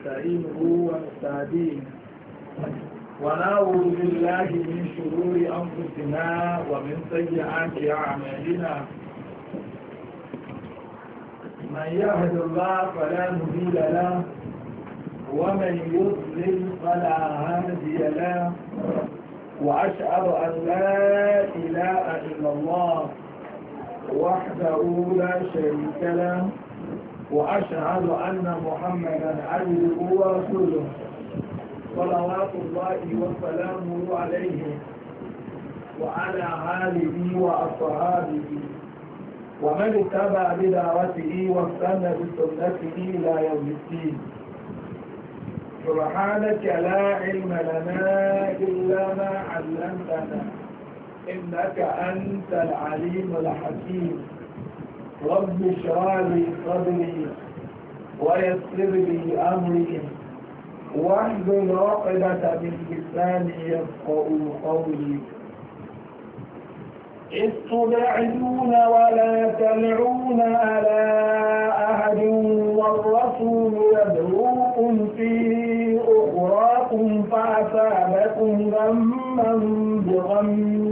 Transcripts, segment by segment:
ونستعينه ونستهديه ونعوذ بالله من شرور أنفسنا ومن سيئات أعمالنا من يهد الله فلا مضل له ومن يضلل فلا هادي له وأشهد أن لا إله إلا الله وحده لا شريك له وأشهد أن محمدا عبده ورسوله صلوات الله وسلامه عليه وعلى آله وأصحابه ومن اتبع بدعوته واستنى بسنته إلى يوم الدين. سبحانك لا علم لنا إلا ما علمتنا إنك أنت العليم الحكيم. رب اشرح لي صدري ويسر لي أمري واحلل عقدة من لساني يفقهوا قولي. إذ تبعدون ولا تلعون على أحد والرسول يدعوكم في أخراكم فأصابكم غما بغم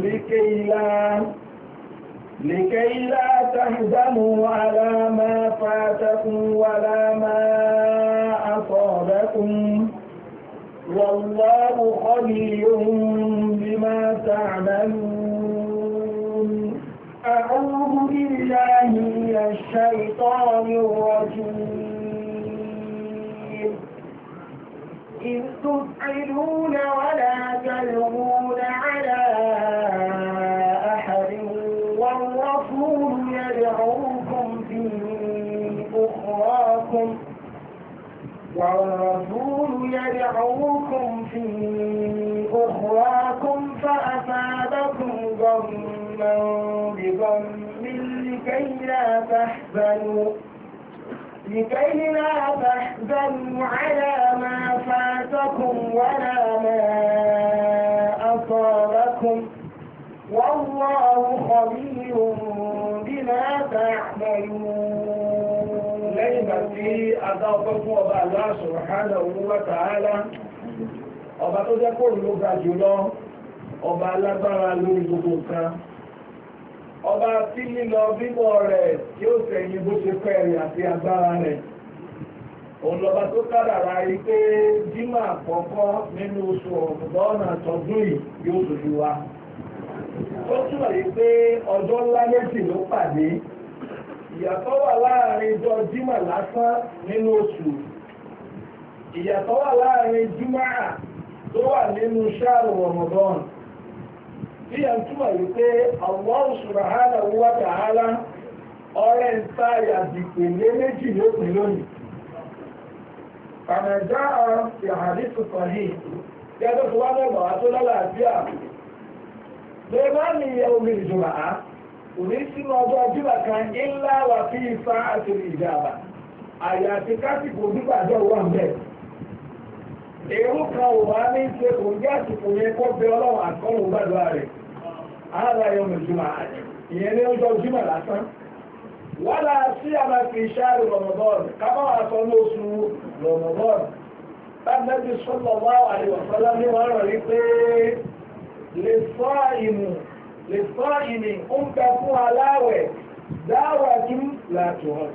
لكي لا تهزموا على ما فاتكم ولا ما أصابكم والله خبير بما تعملون. أعوذ بالله من الشيطان الرجيم. إذ تصعدون ولا تلوون على أحد والرسول يدعوكم في أخراكم فأصابكم غما بغم لكي لا تحزنوا على ما فاتكم ولا ما أصابكم والله خبير بما تعملون. لين في أضافكم وبا الله سبحانه وتعالى ọba tó jẹ́ kó ló ga jùlọ, ọba alágbára lórí gbogbo nǹkan, ọba tí lílọ bíbọ̀ rẹ̀ tí ó tẹ̀yìn bó ṣe fẹ́ rẹ̀ àti agbára rẹ̀. Òun lọba tó kádàrá yìí pé jímọ̀ àkọ́kọ́ nínú oṣù ọ̀gbọ́nà tọdún yìí yóò ṣojú wa. Ó túnmọ̀ yìí pé ọjọ́ ńlá méjì ló pàdé. Ìyàtọ̀ wà láàrin ọjọ́ jímọ̀ lásán nínú oṣù. Ìyàtọ̀ wà láàrin jímọ̀ tó wà nínú ṣáàrù Ramadan. Bí a túnmọ̀ yìí pé Allah subhanahu wa ta'ala ọrẹ ń tá ìyàdìpèlé méjì lópin lónìí. Kàmẹ̀já ọ̀rọ̀ ti hadith sahih gẹ́gẹ́ tó wá mẹ́bàá tó lálàáfíà. Bẹ́ẹ̀ máa ní omi ìjọba á, kò ní sínú ọjọ́ jímọ̀ kan illa wa fi sa'atil ijaba. Àyàfi kásìkò nígbàjọ́ wà ń bẹ̀. Èrú kan ò wá ní ṣe kò ń gẹ́ àsìkò yẹn kó bẹ Ọlọ́run àkọ́lù gbàdúrà rẹ̀. Ààrẹ yóò mú jùmọ̀ ìyẹn ní ọjọ́ jímọ̀ lásán. Wala siyama fi shahri Ramadan, kábà wà sọ ní oṣù Ramadan. Nabi sallallahu alaihi wasallam ní wọ́n rọ̀ rí pé lè sọ ìmì ń bẹ fún aláwẹ̀ dáwà kí látọ̀.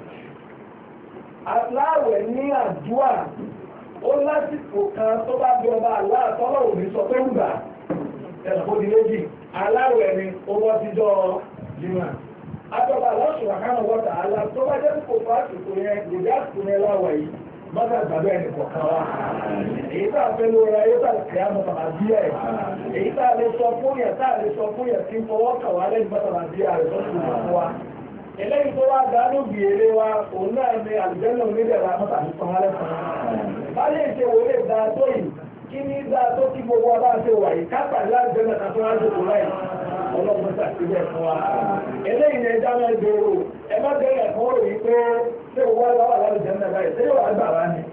Aláwẹ̀ ní àdúà ó lásìkò kan tó bá bí ọba aláàtọ́lọ̀ òní sọ pé ń gbà ẹ̀sùn di méjì aláwẹ̀ ni ó bọ́ síjọ́ jímọ̀. Àjọba Allah subhanahu wa ta'ala tó bá jẹ́ kò fà àsìkò yẹn lòdì àsìkò yẹn láwẹ̀ yìí mọ́tà gbàgbé ẹnì kọ̀ọ̀kan wa. Èyí tá a fẹ́ lórí ayé tá a kìí àmọ́ tàbí bí ẹ̀. Èyí tá a lè sọ fún yẹn tí ń fọwọ́ kà wá lẹ́yìn mọ́tà bí ẹ̀ tó ti wà fún wa. Eléyìí tó wá dánú gbèrè wa òun náà ni àlùjẹ́nà onídẹ̀ra mọ́tà ní sanwó-alẹ́ fún wa. Báyé ṣe wò lè dáa tó yìí, kí ní dáa tó kí gbogbo ọba ṣe wà yìí, kápàdé àlùjẹ́nà kan tó wá ṣòkò láì ọlọ́pàá ṣàtìlẹ̀ fún wa. Eléyìí ni ẹja máa gbèrò, ẹ má bẹ̀rẹ̀ fún òrò yìí pé ṣé o wá lọ́wọ́ àlùjẹ́nà báyìí, ṣé yóò wá gbà wá ni?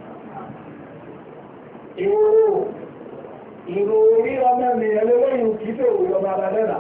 Èrò orí ọmọ mi ẹlẹ́lẹ́yìn kìí ṣe òwúrọ̀ ọba adẹ́dà.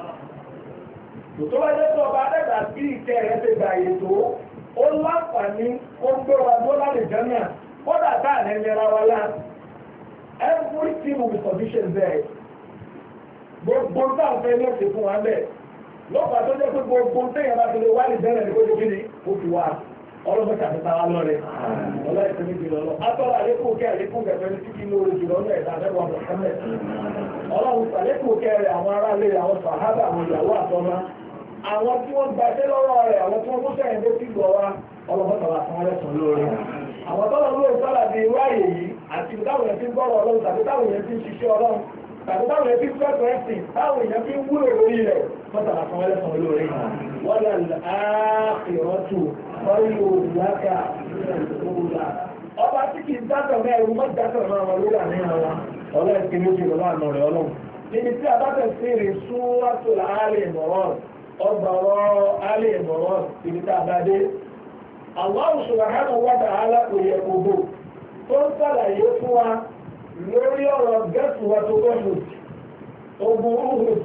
Tó bá jẹ́ tó ọba adẹ́dà bí ìkẹ́ rẹ̀ ṣe gbà ètò, ó láǹfààní ó ń gbé wa tó lálẹ́ jẹ́nà. Kódà táà ẹ̀yẹra wa lá everything will be sufficient there gbogbo táwọn fẹ́ ní òkè fún wa bẹ́ẹ̀ lọ́pàá tó jẹ́ pé gbogbo téèyàn bá fi lè wá lè bẹ̀rẹ̀ ní kójú kíni ó fi wá ọlọ́pàá tàbí táwa lọ́rẹ̀ ọlọ́ ìfẹ́ mi jùlọ lọ atọ́lá àlékún kẹ́ àlékún kẹfẹ́ ní títí lórí jùlọ ní ẹ̀dá mẹ́wàá Muhammad ọlọ́run àlékún kẹ́ rẹ̀ àwọn aráàlú àwọn sàhábà àwọn ìyàwó àtọ́mọ́ àwọn tí wọ́n gbaṣẹ́ lọ́wọ́ rẹ̀ àwọn tí wọ́n mú sẹ́yìn tó ti gbọ́ wa ọlọ́pàá tàbí àwọn ẹlẹ́sùn lórí àwọn tọ́lọ́ lórí sọ́lá di wáyé yìí àti táwọn èèyàn ti ń gbọ́rọ̀ ọlọ́run tàbí táwọn èèyàn ti ń ṣiṣẹ́ ọlọ́run tàbí táwọn èèyàn ti ń fẹ́ pẹ́ẹ́sì táwọn èèyàn fi ń wúlò lórí rẹ̀ mọ́tàlá fún ẹlẹ́sùn lórí wọ́n lè áàkìrọ́tù ọ̀rọ̀ ìlàkà ìrìnàjò ọba tí kì í dátọ̀ mẹ́rin mọ́ dátọ̀ náà wọn lórí àníyàn wọn ọlọ́ ìpín méjì lọ́wọ́ àná rẹ̀ ọlọ́run níbi tí a bá tẹ̀ sí rè súwátò láàrin ìmọ̀ràn ọgbàrọ̀ alẹ́ ìmọ̀ràn ibi tá a bá dé Allah subhanahu wa ta'ala òye gbogbo tó ń sàlàyé fún wa lórí ọ̀rọ̀ gẹ́sù wa tó gẹ́sù ogun uhud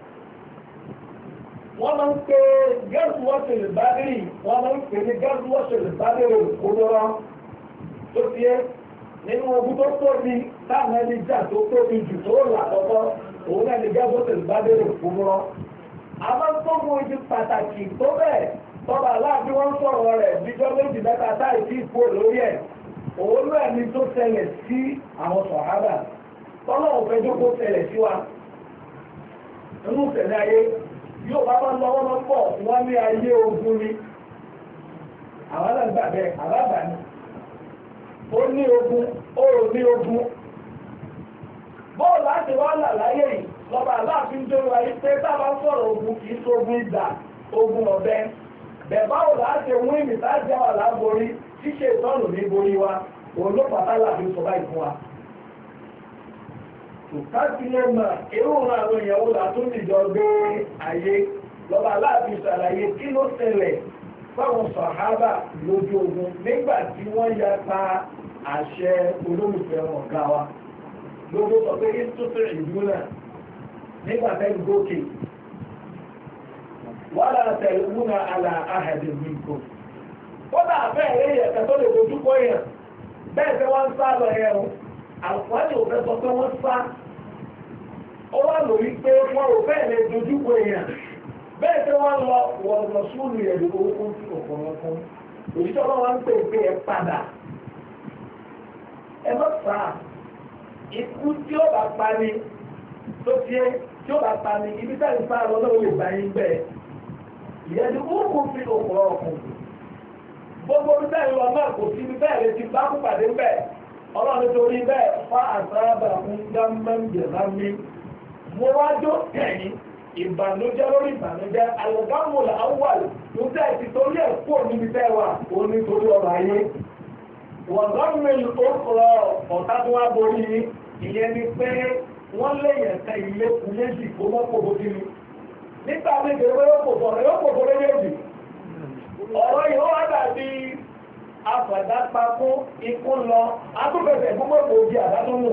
wọ́n máa ń pè gẹ́sù wọ́sẹ̀lẹ̀ bádìrì wọ́n máa ń pè ní gẹ́sù wọ́sẹ̀lẹ̀ bádìrì kúndọ́rọ́ tó fi é nínú ogun tó tóbi táwọn ẹni jà tó tóbi jù tó là kọ́kọ́ òun náà ní gẹ́sù wọ́sẹ̀lẹ̀ bádìrì kúndọ́rọ́ a máa ń tó mú ibi pàtàkì tó bẹ́ẹ̀ tọ́ba aláàbí wọ́n sọ̀rọ̀ rẹ̀ bíjọ́ méjì mẹ́ta táì sí ipò lórí ẹ̀ òun náà ni tó ṣẹlẹ̀ sí àwọn sọ̀hábà tọ́lọ́ òfin tó kó ṣẹlẹ̀ sí wa nínú ìṣẹ̀lẹ̀ ayé yóò bá máa ń lọ́wọ́ lọ pọ̀ wọ́n ní ayé ogun ni àwọn náà gbà bẹ́ẹ̀ àbábà ni ó ní ogun ó ní ogun bọ́ọ̀lù láti wá là láyé yìí lọ́ba aláàfin tó wáyé pé tábà sọ̀rọ̀ ogun kì í ṣogun ìgbà ogun ọ̀bẹ bẹ̀báwò láti wọ́n ìmì tájá wà láborí ṣíṣe ìtọ́nù ní borí wa òun ló pàtàkì láti sọ báyìí fún wa. Tòkátì lè mọ̀ irú àwọn ìyàwó látún nìjọ gbé ayé lọ́ba aláàfin ṣàlàyé kí ló ṣẹlẹ̀ fáwọn sàhábà lójú ogun nígbà tí wọ́n ya pa àṣẹ olólùfẹ́ ọ̀gá wa. Lójú sọ pé ìtúsí ìlú náà nígbà tẹ́lú gòkè. Wàlá tẹ̀lúnà àlà àhàdì nìkò. Ó dà bẹ́ẹ̀ rí ẹ̀kẹ́ tó lè dojú kọ èèyàn. Bẹ́ẹ̀ tí wọ́n ń sá lọ yẹn o. Àǹfààní ò fẹ́ sọ pé wọ́n sá. Ó wà lórí pé wọ́n ò fẹ́ lè dojú kọ èèyàn. Bẹ́ẹ̀ tí wọ́n lọ wọ́n lọ súnú ẹ̀dùn orúkún tí kò kọ̀ wọn fún. Òṣìṣẹ́ ọlọ́wọ́ ń pè pé ẹ padà. Ẹ má fà á. Ikú tí ó bá pa ni tó tiẹ̀ tí ó bá pa ni ibi táyì sá lọ náà ó lè bá yín bẹ́ẹ̀. Ìyẹn orúkú fi òkú ọkùnrin. Gbogbo bẹ́ẹ̀ lọ náà kò sí ibi bẹ́ẹ̀ lè ti bá kú pàdé bẹ́ẹ̀. Ọlọ́run torí bẹ́ẹ̀ fa àsáábà fún gámẹ́ǹdẹ̀lámi. Mo wá jó kẹ̀yìn ìbànújẹ́ lórí ìbànújẹ́ àlùgámùlà áwàlù ló tẹ̀ ti torí ẹ̀ kú níbi tẹ́ wà ó ní torí ọ̀rọ̀ ayé. Wọ́n gọ́ọ̀mẹ̀lì ó kọ̀ ọ̀tá tó wá borí yín. Ìyẹn ni pé wọ́n léyìn ẹ̀ka ilé kù méjì kó mọ́ kó bójú ni. Nígbà méje yóò kò fọ́ méjèèjì. Ọ̀rọ̀ yìí ó wá dàbí afàdápakú ikú lọ, atúbẹ̀sẹ̀ gbogbo òjì àdátúnmù.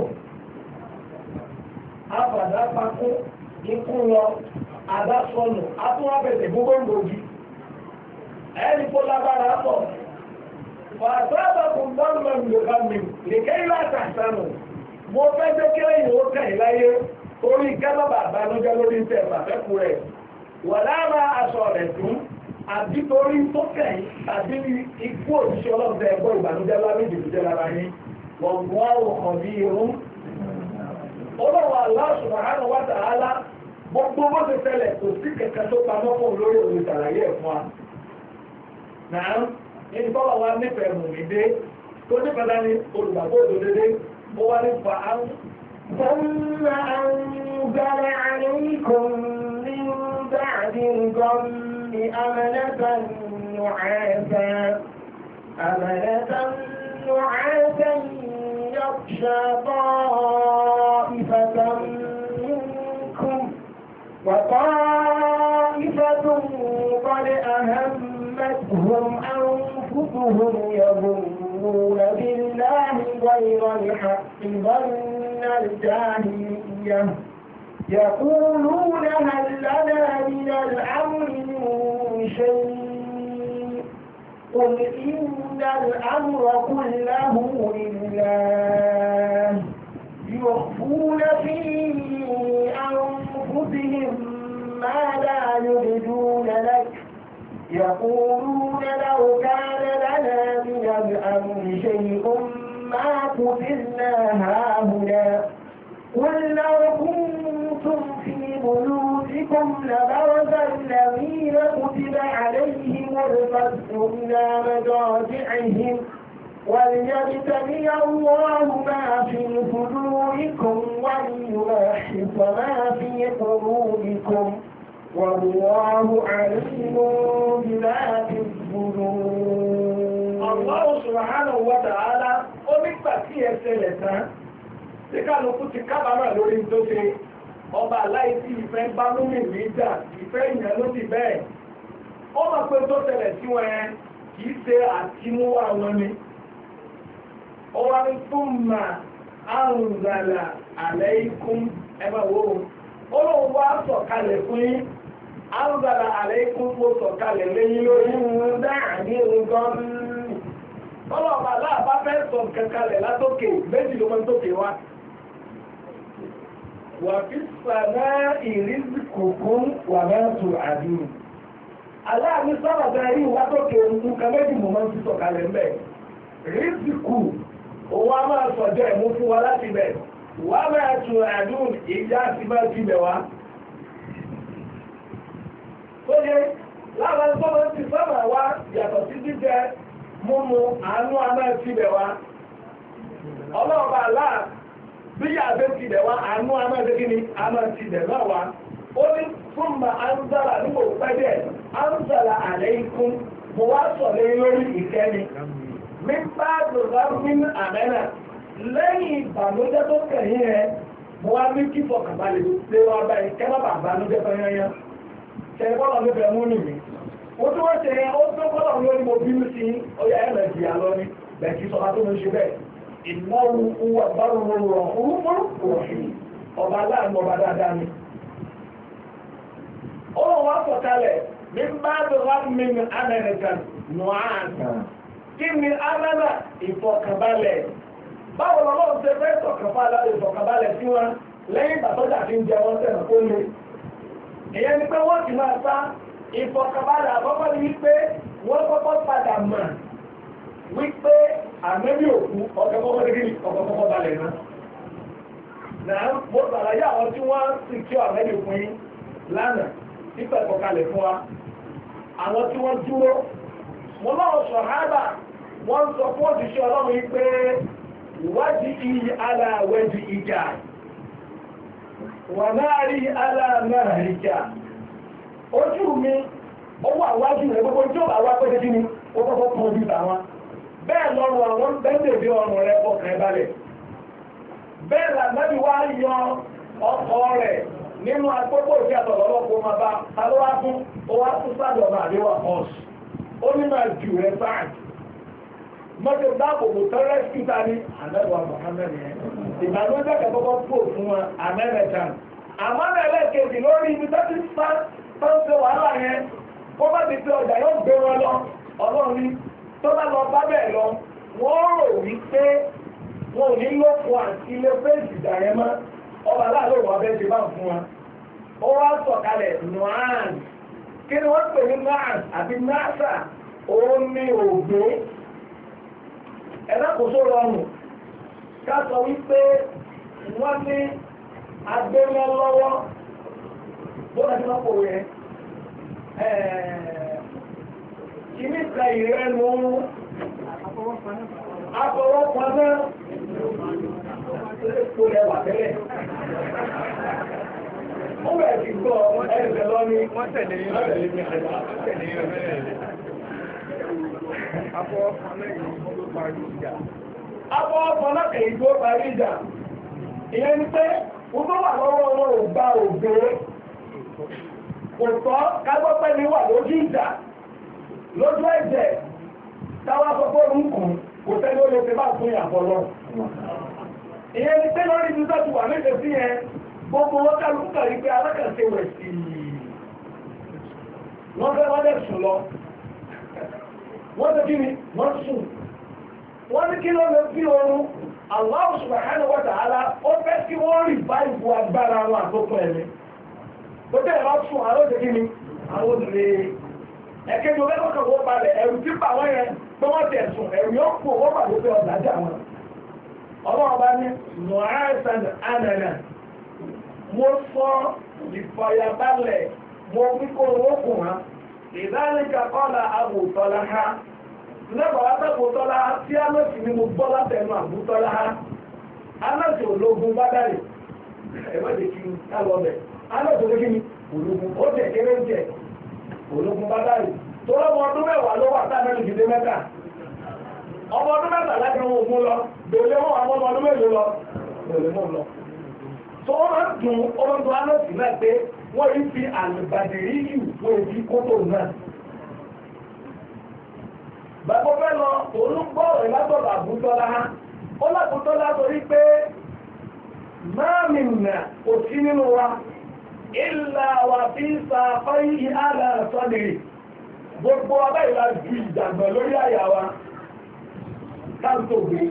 Afàdápakú ikú lọ, àdásọ́nù, atúwábẹ̀sẹ̀ gbogbo òjì. Ẹni kó lágbára pọ̀. Fàtàbàkùn dánmà lòkàmì, lèkẹ́ ìlà àtàṣánù. Mo fẹ́ jẹ́ kí ẹ̀yìn ó kàn láyé, orí kẹ́lọ́bà àbánújẹ́ lórí ìtẹ̀ ìfàfẹ́kù rẹ̀. Wà lára aṣọ rẹ̀ tún, àbí torí tó kẹ̀yìn, àbí ikú òṣìṣẹ́ ọlọ́pẹ́ ẹgbọ́ ìbànújẹ́ lábẹ́jì ìjẹ́ lára yín. Wọ́n wá òkàn bí irun. Olówó Allah subhanahu wa ta'ala, gbogbo bó ti tẹ́lẹ̀ kò sí kẹ̀kẹ́ tó pamọ́ fún olórí olùsàlàyé ẹ̀fún wa. Nàá, ní bọ́lá wa nífẹ̀ẹ́ mú mi dé, tó nífẹ̀ẹ́ dání olùgbàgbọ́ òdòdó ó wá ní fa áhùn. ثم أنزل عليكم من بعد الغم أمنة نعاسا يغشى طائفة منكم وطائفة قد أهمتهم أنفسهم يظنون بالله غير الحق ظن الجاهلية يقولون هل لنا من الأمر من شيء قل إن الأمر كله لله يخفون في أنفسهم ما لا يبدون لك يقولون لو كان لنا من الأمر شيء ما قتلنا هاهنا قل لو كنتم في بيوتكم لبرز الذين كتب عليهم القتل إلى مضاجعهم وليبتلي الله ما في صدوركم وليمحص ما في قلوبكم والله عليم بذات الصدور. Allah subhanahu wa ta'ala ó nígbà tí ẹ ṣẹlẹ̀ tán tí kálukú ti kábàámà lórí tó ṣe ọba aláìsí ìfẹ́ bá lómi níjà ìfẹ́ ìyẹn ló ti bẹ́ẹ̀ ó mọ̀ pé tó ṣẹlẹ̀ sí wọn yẹn kì í ṣe àtinúwá wọn ni ó wá ní thumma anzala alaykum ẹgbẹ́ wo ó lóun wá sọ̀kalẹ̀ fún yín anzala alaykum ó sọ̀kalẹ̀ lẹ́yìn lórí dáàbí nǹkan ọlọ́ọ̀bà aláàbá fẹ́ sọ kankalẹ̀ látókè méjì ló máa ń tókè wá wà fi sàmá ìrísìkòkún wà máa tù àdúrù aláàbí sábàtà rí látókè nǹkan méjì mo máa ń fi sọ̀kalẹ̀ mbẹ̀ rísìkù òun á máa sọ̀jọ́ ẹ̀mú fún wa láti bẹ̀ wà máa tù àdúrù ìjà àti máa ti bẹ̀ wá tó yẹ láwọn tó máa ń ti sábà wá yàtọ̀ sí jíjẹ múmu àánú àmà ìtìbẹ̀ wa ọlọ́ọ̀bà aláà bí yàgbé tìbẹ̀ wa àánú àmà ìdíkíní àmà ìtìbẹ̀ náà wa ó ní fún ma anzala nígbò pẹ́dẹ̀ anzala alaykum mo wá sọ̀lẹ̀ lórí ìkẹ́ni mi bá dùnrà min àmẹ́nà lẹ́yìn ìbànújẹ́ tó kẹ̀yìn rẹ̀ mo wá ní kí fọkànbalẹ̀ lé wa báyìí kẹ́ má bàa bànújẹ́ tó yányá kẹ́ bọ́lá ló fẹ́ mú nìyí ó tún wọ́n ṣe ó tó kọ́lọ̀ lórí mo bínú sí ọya ẹ̀rẹ̀ ìjìyà lọ ní bẹ̀kí sọba tó ń ṣe bẹ́ẹ̀ ìnáwó owó àbáròrò rọ̀húnmọ́ rọ̀hìn ọba aláàmú ọba dáadáa ni ó wọ́n sọ̀kalẹ̀ ní bá tó wá mi ní amẹ́ríkà nùhàn kí ni amẹ́nà ìfọ̀kànbalẹ̀ báwo lọ́wọ́ ṣe fẹ́ ìfọ̀kànbalẹ̀ sí wọn lẹ́yìn ìgbàtọ́jà fi ń jẹ wọn sẹ́nà kó lé ìyẹn ni pé wọ́n ti máa sá ìfọ̀kànbalẹ̀ àkọ́kọ́ ni wípé wọ́n kọ́kọ́ padà mọ̀ wípé àmẹ́bí òkú ọ̀kọ́kọ́ balẹ̀ náà. Náà mo sàlàyé àwọn tí wọ́n sì kí àmẹ́bí òkú yín lánàá nípa ìfọ̀kalẹ̀ fún wa. Àwọn tí wọ́n dúró. Mo náà sàhábà wọ́n sọ fún òṣìṣẹ́ ọlọ́run wípé ìwádìí aláwẹ̀dì ìjà wà náà rí aláàmà ìjà. Ojú mi ó wà wájú rẹ̀ gbogbo tí ó bá wá pẹ́jẹ́ kí ni ó kọ́kọ́ kan ojú tàwọn bẹ́ẹ̀ lọ́rùn àwọn bẹ́ẹ̀dẹ̀dẹ̀ ọrùn rẹ̀ ọkàn balẹ̀ bẹ́ẹ̀ làgbẹ́bí wá yọ ọkọ̀ rẹ̀ nínú agbógbó ìfẹ́ àtọ̀lọ́lọ́pọ̀ máa bá alówá fún ó wá fún sádọ̀ máa léwà ọ̀sù ó ní máa jù rẹ̀ sáàdì mọ́tò dáàbòbò tẹ́rẹ́ síta ní àmẹ́wà Muhammad yẹn ìgbàlódé kẹ́kọ́kọ́ pò fún wọn Amẹ́ríkà àmọ́nẹ̀lẹ́kejì lórí ibi tó ti tó ń ṣe wàhálà yẹn kó bá ti pé ọjà yóò gbé wọn lọ ọlọ́run ní tó bá lọ bá bẹ́ẹ̀ lọ wọ́n rò wípé wọn ò ní lókun àti ilé fèsì ìjà yẹn mọ́ ọba aláàlú wọn abẹ́ ṣe bá ń fún wa ó wá sọ̀kalẹ̀ nuhan kí ni wọ́n pè ní nuhan àti nasa òun ní ògbé ẹ̀dá kò só rọrùn ká sọ wípé wọ́n ní agbẹ́mọ́ lọ́wọ́ bóra tí wọ́n kò rẹ̀ kìíní ka ìrẹ́nu afọwọ́pọ̀ná tó lẹ́wà tẹ́lẹ̀ ó bẹ̀rẹ̀ sí gbọ́ ẹ̀rẹ̀ lọ ní wọ́n tẹ̀lé afọwọ́pọ̀ná kèyí tó parí ìjà ìyẹn ni pé wọ́n tó wà lọ́wọ́ wọn ò gba ògbé kò tọ́ kágbọ́pẹ́ ní wà lójú ìjà lójú ẹ̀jẹ̀ táwa sọpọ̀ orúnkùn kò tẹ́lẹ̀ ó lè fi bá fún ìyàbọ̀ lọ. ìyẹn ni pé lórí ibi tó ti wà méje sí yẹn gbogbo wọn kálukú kàrí pé alákànṣe wẹ̀ sí i wọ́n fẹ́ wọ́n dẹ̀ sùn lọ wọ́n ti kí ni wọ́n sùn wọ́n ní kí ló lè fi oorun Allah subhanahu wa ta'ala ó fẹ́ kí wọ́n rí báyìí agbára wọn àtòkùn ẹ̀mí tó tẹ́lẹ̀ bá sùn àwọn òṣèkí ni àwọn òṣèré ẹ̀kẹ́jọ lẹ́kọ̀ọ́kọ̀ wọ́n balẹ̀ ẹ̀rù tí pa wọ́n yẹn pé wọ́n ti ẹ̀sùn ẹ̀rù yóò kú wọ́n pàdé pé ọ̀dà jà wọn ọlọ́run bá ní nùhásán ànànà mo sọ ìfọ̀yàbalẹ̀ mo fi kó owó kù wọn ìdánilẹ́ka kọ́lá àbùtọ́lá ha lẹ́bàá wá sàbùtọ́lá tí alọ́sì ni mo gbọ́ látẹnu àbùtọ́lá ha alọ́sì ológun bá dárì ẹ̀wọ́dẹ̀ kí n ká lọ bẹ̀ alọ́sì ológun ológun ó jẹ́ kéré jẹ ológun bá dárì tó lọ́mọ ọdún mẹ́wàá ló wà sáà mẹ́rin fìdé mẹ́ta ọmọ ọdún mẹ́ta láti wọn ògún lọ bèèrè wọn àwọn ọmọ ọdún mélòó lọ bèèrè wọn lọ tó wọ́n máa ń dùn ọmọ tó alọ́sì náà pé wọ́n yìí fi àlùbàdìrí yìí wọ́n èdè kótó náà bàbá fẹ́ lọ olùgbọ́ rẹ̀ látọ̀dọ̀ àbútọ́lá ó lábútọ́lá torí pé máa mìíràn kò sí nínú wa ìlà wà bí sàfọ́ yìí àlà sọ́dìrì gbogbo abẹ́ ìlà ju ìjàgbọ̀n lórí àyà wa káàtó gbé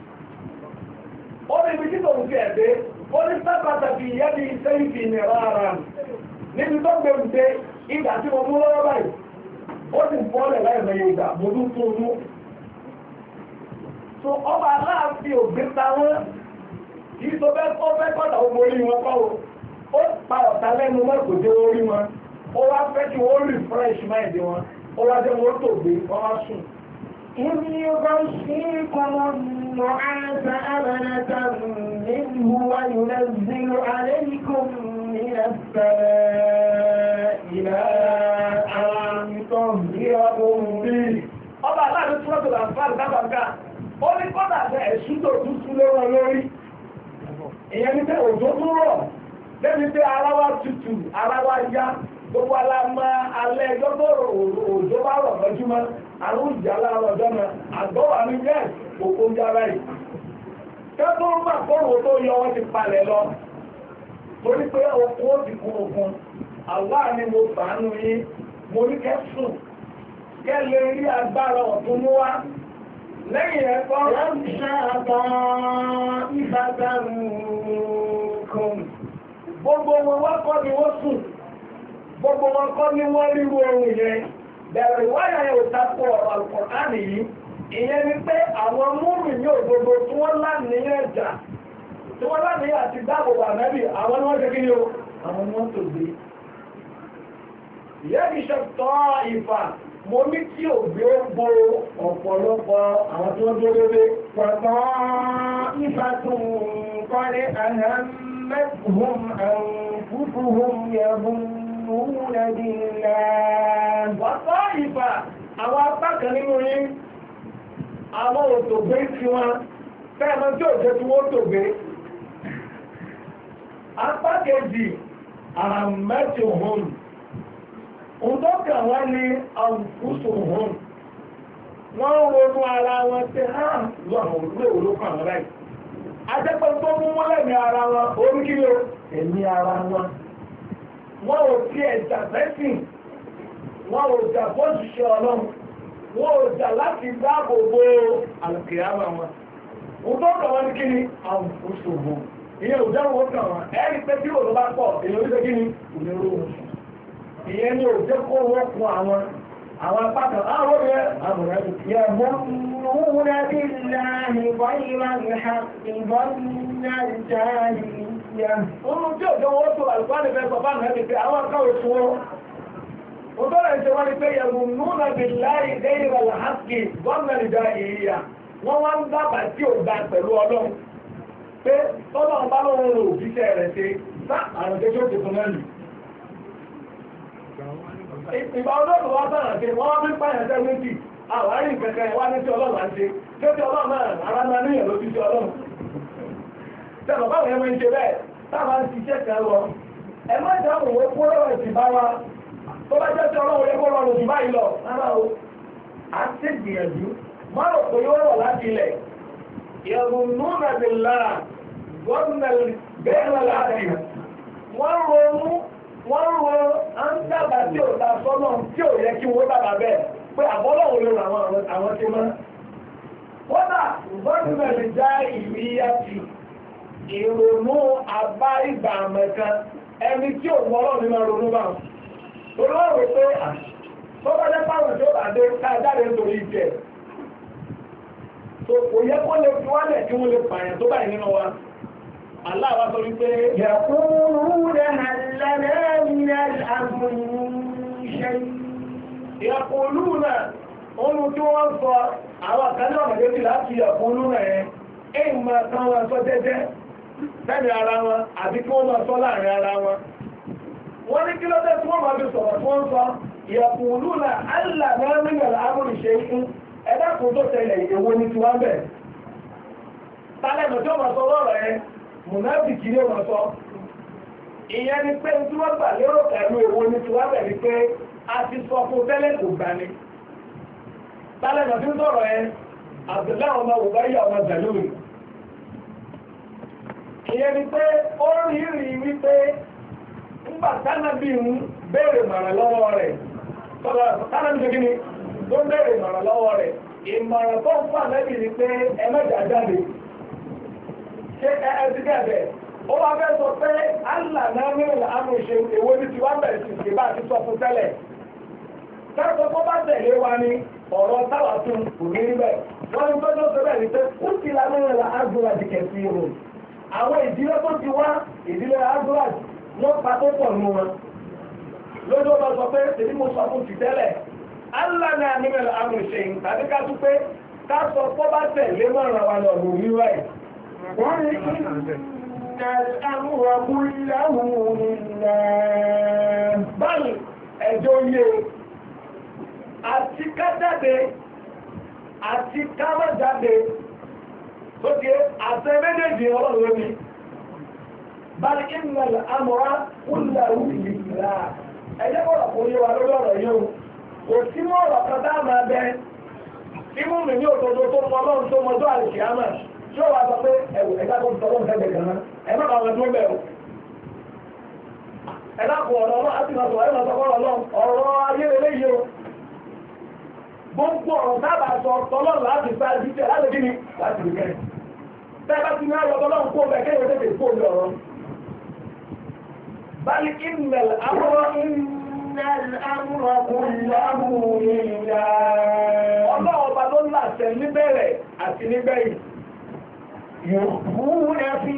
ó ní ibi tí tòun fi ẹ̀dẹ́ ó ní sábàtà fi ìyá bí sẹ́yìn fi nìra ara níbi tó gbé ń dé ìgbà tí mo mú lọ́wọ́ báyìí ó sì bọ́ọ̀lẹ̀ láìmọye ìgbà mo tún tó mú so ọba aláàfin ògbé ta wọn kì í tó bẹ́ kọ́ta ó borí wọn kọ́ ó pa ọ̀tá lẹ́nu mọ́kòdé orí wọn ó wá fẹ́ kí wọ́n refresh mind wọn ó wá jẹ́ wọ́n tó gbé wọ́n wá sùn. إذ يغشيكم النعاس أمنة منه وينزل عليكم من السماء ماء يطهركم به. ọba aláàbí tí wọ́n tó làǹfààní dábàgà ó ní kọ́dà bẹ́ ẹ̀sùn tó tún sún lọ́wọ́ lórí ìyẹn ní pé òjò tún rọ̀ débi pé ara wa tutù ara wa yá gbogbo alámọ alẹ́ ẹjọ́ tó òjò bá rọ̀ lọ́júmọ́ àrùn ìjà láàárọ̀ ọjọ́ náà àgbọ̀ wà ní yẹn òkú ń jára yìí kẹ́kọ̀ọ́ ń bà kóòrò tó yọ wọ́n ti palẹ̀ lọ torí pé okun ó ti kún okun àwa ni mo fàánú yín mo ní kẹ́sùn kẹ́lẹ̀ rí agbára ọ̀tún mú wá lẹ́yìn ẹ̀kọ́ gbogbo wọn wá kọ́ ni wọ́n sùn gbogbo wọn kọ́ ni wọ́n ríru oorun yẹn bẹ̀rẹ̀ wáyà yẹn ò tako ọ̀rọ̀ Al-Qur'ani yìí ìyẹn ni pé àwọn múmi ní òdodo tí wọ́n láníyàn ẹ̀jà tí wọ́n láníyàn àti dáàbòbò ànábì àwọn ni wọ́n ṣe kí ni o àwọn ni wọ́n tó gbé ìyẹ́ ìṣẹ́ tọ́ ìfà mo ní kí ògbé ó bo ọ̀pọ̀lọpọ̀ àwọn tí wọ́n tó lébé pàtó ìfàtún kọ́lé àhámẹ́hùn àǹfùfùhùn yẹ̀bùnúnà bíllá. Pàtó ìfà àwọn apá kan nínú yín àwọn òtògbé tí wọ́n fẹ́ẹ̀mọ́ tí ò jẹ́ tí wọ́n tògbé. Apá kejì àmẹ́tòhùn ọdọ́kà wọ́n ní àwùfúsùnhùn wọ́n ronú ara wọn tí ha lọ́nà olóòwò olókùn àwọn báyìí ajẹ́pẹ́ tó mú mọ́lẹ̀mí ara wọn oríkìlò ẹ̀mí ara wọn wọ́n ò tí ẹ̀jà fẹ́sìn wọ́n ò jà fọ́ṣìṣẹ́ ọlọ́run wọ́n ò jà láti dáàbò bo àlùkìyàmà wọn ọdọ́kà wọ́n ní kí ni àwùfúsùnhùn ìyẹn ò jẹ́ wọn kàn wọn ẹ̀rí pé tí òun bá pọ̀ èèyàn oríṣẹ́ kí ni òmìnirò wọn ìyẹn ni ò jẹ́ kó wọ́n kún àwọn apákan àwọn rẹ̀ àmùrẹ́ يظنون بالله غير الحق ظن الجاهلية. Ohun tí òjò wọ́n tó àlùfáàní fẹ́ sọ fáàmù ẹni pé àwọn akáwò tí wọ́n. Ó tó rẹ̀ ṣe wọ́n ni pé يظنون بالله غير الحق ظن الجاهلية. Wọ́n wá ń dábàá tí ò dá pẹ̀lú Ọlọ́run. Pé tọ́lọ́run bá lóun rò òjíṣẹ́ rẹ̀ ṣe sá àrùn tó ṣe fún náà nì. Ìgbà ọlọ́run wá sára ṣe wọ́n wá bí pààyàn jẹ́ méjì àwárí ìkẹ́kẹ́ wá ní tí ọlọ́run á ṣe tí ó tí ọlọ́run náà ara máa níyàn ló ti ṣe ọlọ́run tẹ́lọ̀ báwọn ẹmọ ń ṣe bẹ́ẹ̀ táwọn ń ṣiṣẹ́ kan lọ ẹ má jẹ́ àwọn òwe kó lọ́rọ̀ ìsìn bá wa tó bá jẹ́ tí ọlọ́run yẹ kó rọrùn jù báyìí lọ rárá o á ṣe gbìyànjú má rò pé yóò rọ̀ láti ilẹ̀ يظنون بالله ظن البر العظيم wọ́n ro ń dábà tí ò ta sọ́nà tí ò yẹ kí wọ́n dábà bẹ́ẹ̀ pé àbọ́lọ́wọ́ ló ra àwọn tí mọ́. Kódà gómìnà lè já ìríyàtì ìrònú àbá ìgbà àmẹ́kan ẹni tí ò wọ́lọ́ nínú ronú bá wọn. Olóòrò pé tó bá jẹ́ pàwọn tí ó bá dé káàjáde nítorí ìjẹ́. So kò yẹ kó lè fi wálẹ̀ kí wọ́n lè pààyàn tó báyìí nínú wa. Allah wá sọ wípé yaquluna hal lana min al-amri shay'. Yaquluna ohun tí wọ́n sọ àwọn àkàndé ọ̀mọ̀dé láti yaquluna ẹ̀ èyí máa tán wọn sọ jẹ́jẹ́ lẹ́nu ara wọn àbí kí wọ́n máa sọ láàrin ara wọn. Wọ́n ní kí ló dé tí wọ́n máa fi sọ̀rọ̀ tí wọ́n sọ yaquluna hal lana min al-amri shay'un ẹ̀dá kò tó tẹ̀lé èwo ní tí wọ́n bẹ̀. Tálẹ́mù tí ó máa sọ lọ́rọ̀ ẹ mùnáfìkì ní ọmọ sọ. Ìyẹn ni pé tí wọ́n gbà lérò pẹ̀lú èwo ní tí wọ́n bẹ̀ ni pé a ti sọ fún tẹ́lẹ̀ kò gbà ní. Tálẹ́mù tí ń sọ̀rọ̀ ẹ Abdullahi ọmọ Ubayya ọmọ Zaluri. Ìyẹn ni pé ó rí wípé ńgbà tánàbí ń béèrè màrà lọ́wọ́ rẹ̀. Tánàbí ṣe kí ni? Tó ń béèrè màrà lọ́wọ́ rẹ̀. Ìmọ̀ràn tó ń fà lẹ́bì ni pé ẹ mẹ́jà jáde. Ṣé ẹ ti gẹ̀ẹ́bẹ̀? Ó wá fẹ́ sọ pé Allah náà mìíràn àmì ìṣe èwo ní ti wá bẹ̀rẹ̀ sí ìṣe bá ti sọ fún tẹ́lẹ̀. Kẹ́kọ̀ọ́ tó bá tẹ̀lé wa ni ọ̀rọ̀ táwà tún kò ní rí bẹ́ẹ̀. Wọ́n ní tọ́jú tó bẹ̀rẹ̀ pé ó ti la mìíràn Azurad kẹ̀sí irun. Àwọn ìdílé tó ti wá ìdílé Azurad wọ́n pa tó pọ̀ nù wọn. Lójú ọba sọ pé èdè mo sọ fún ti tẹ́lẹ̀. Allah náà mìíràn àmì ìṣe tàbí ká tún pé ká sọ pé bá tẹ̀lé mọ́ràn wa lọ lórí rẹ̀. الأمر كله لله. Báyìí ẹjọ́ yé àti ká jáde àti ká má jáde sókè àtẹ méjèèjì ọlọ́run ní. Báyìí innal amra kullahu lillah. Ẹjẹ́ bọ̀rọ̀ kò yé wa lórí ọ̀rọ̀ yìí o. Kò sí mọ́ ọ̀rọ̀ kan dá máa bẹ. Imú mi ní òdodo tó mọ ọlọ́run tó mọjọ́ àlùkìyámà. Tí ó wà sọ pé ẹ̀wù ẹ̀dá tó tọ́lọ́ ń fẹ́ gan-an, ẹ má bàwọn tó bẹ̀rù. Ẹ̀dá kò ọ̀rọ̀ ọlọ́ àti ìrọ̀sọ̀ ẹ̀rọ sọ́kọ́ ọ̀rọ̀ ayé eléyìí o. Gbogbo ọ̀rọ̀ dábà sọ tọ́lọ́ láti sáájú tẹ̀ láti kí ni láti rí kẹ́rin. Tẹ́ bá ti ní ayọ̀ tọ́lọ́ kó bẹ̀ kéyìn tètè kó lè ọ̀rọ̀. Bal innal amra kullahu lillah. Ọlọ́ọ̀ba ló láṣẹ níbẹ̀rẹ̀ àti nígbẹ̀yìn. يخفون في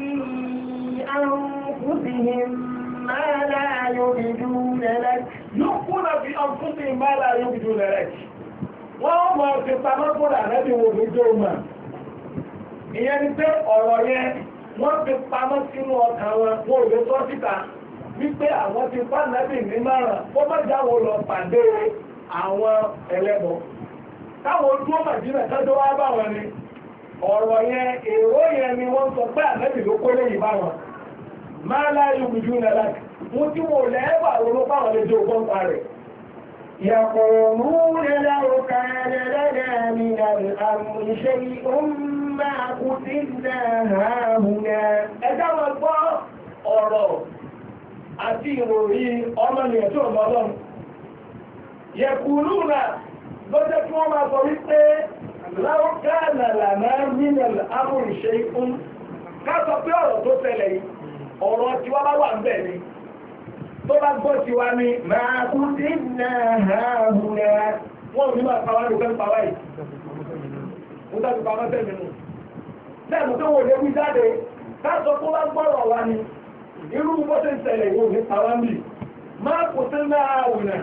أنفسهم ما لا يبدون لك. يخفون في أنفسهم ما لا يبدون لك. wọ́n mọ̀ ti pamọ́ fún àrẹ́bí wo lójú ọmọ. Ìyẹn ni pé ọ̀rọ̀ yẹn wọ́n ti pamọ́ sínú ọkàn wọn wọ́n ò lè sọ síta wípé àwọn ti fà nẹ́bì ní márùn kó má jáwọ́ lọ pàdé àwọn ẹlẹ́bọ. Táwọn ojú ọmọ ìjìnlẹ̀ tọ́jọ́ wá bá wọn ni. Ọ̀rọ̀ yẹn èrò yẹn ni wọ́n sọ pé àmẹ́bì ló kó lè yìí bá wọn. Máa láyé òbìjú nẹ́lá. Mú tí wọ́n lẹ́ẹ̀bà ronú fáwọn lè jẹ́ ògbọ́n pa rẹ̀. يقولون لو كان لنا من الأمر شيء ما قتلنا هاهنا. Ẹjá wọn gbọ́ ọ̀rọ̀ àti ìròyìn ọmọnìyàn tó ọmọ ọlọ́run. يقولون ló jẹ́ kí wọ́n máa sọ wípé لو كان لنا من الأمر شيء ká sọ pé ọ̀rọ̀ tó ṣẹlẹ̀ yìí ọ̀rọ̀ tí wọ́n bá wà ń bẹ̀ ni tó bá gbọ́ ti wá ní máa kú sí náà hàhùnà wọ́n ní máa pàwá ní fẹ́ pàwá yìí ó dájú pàwá tẹ́ nínú lẹ́nu tó wò lé wí jáde ká sọ pé wọ́n gbọ́rọ̀ wá ní irú bó ṣe ń ṣẹlẹ̀ ìwò ní pàwá ń bì máa kú sí náà hàhùnà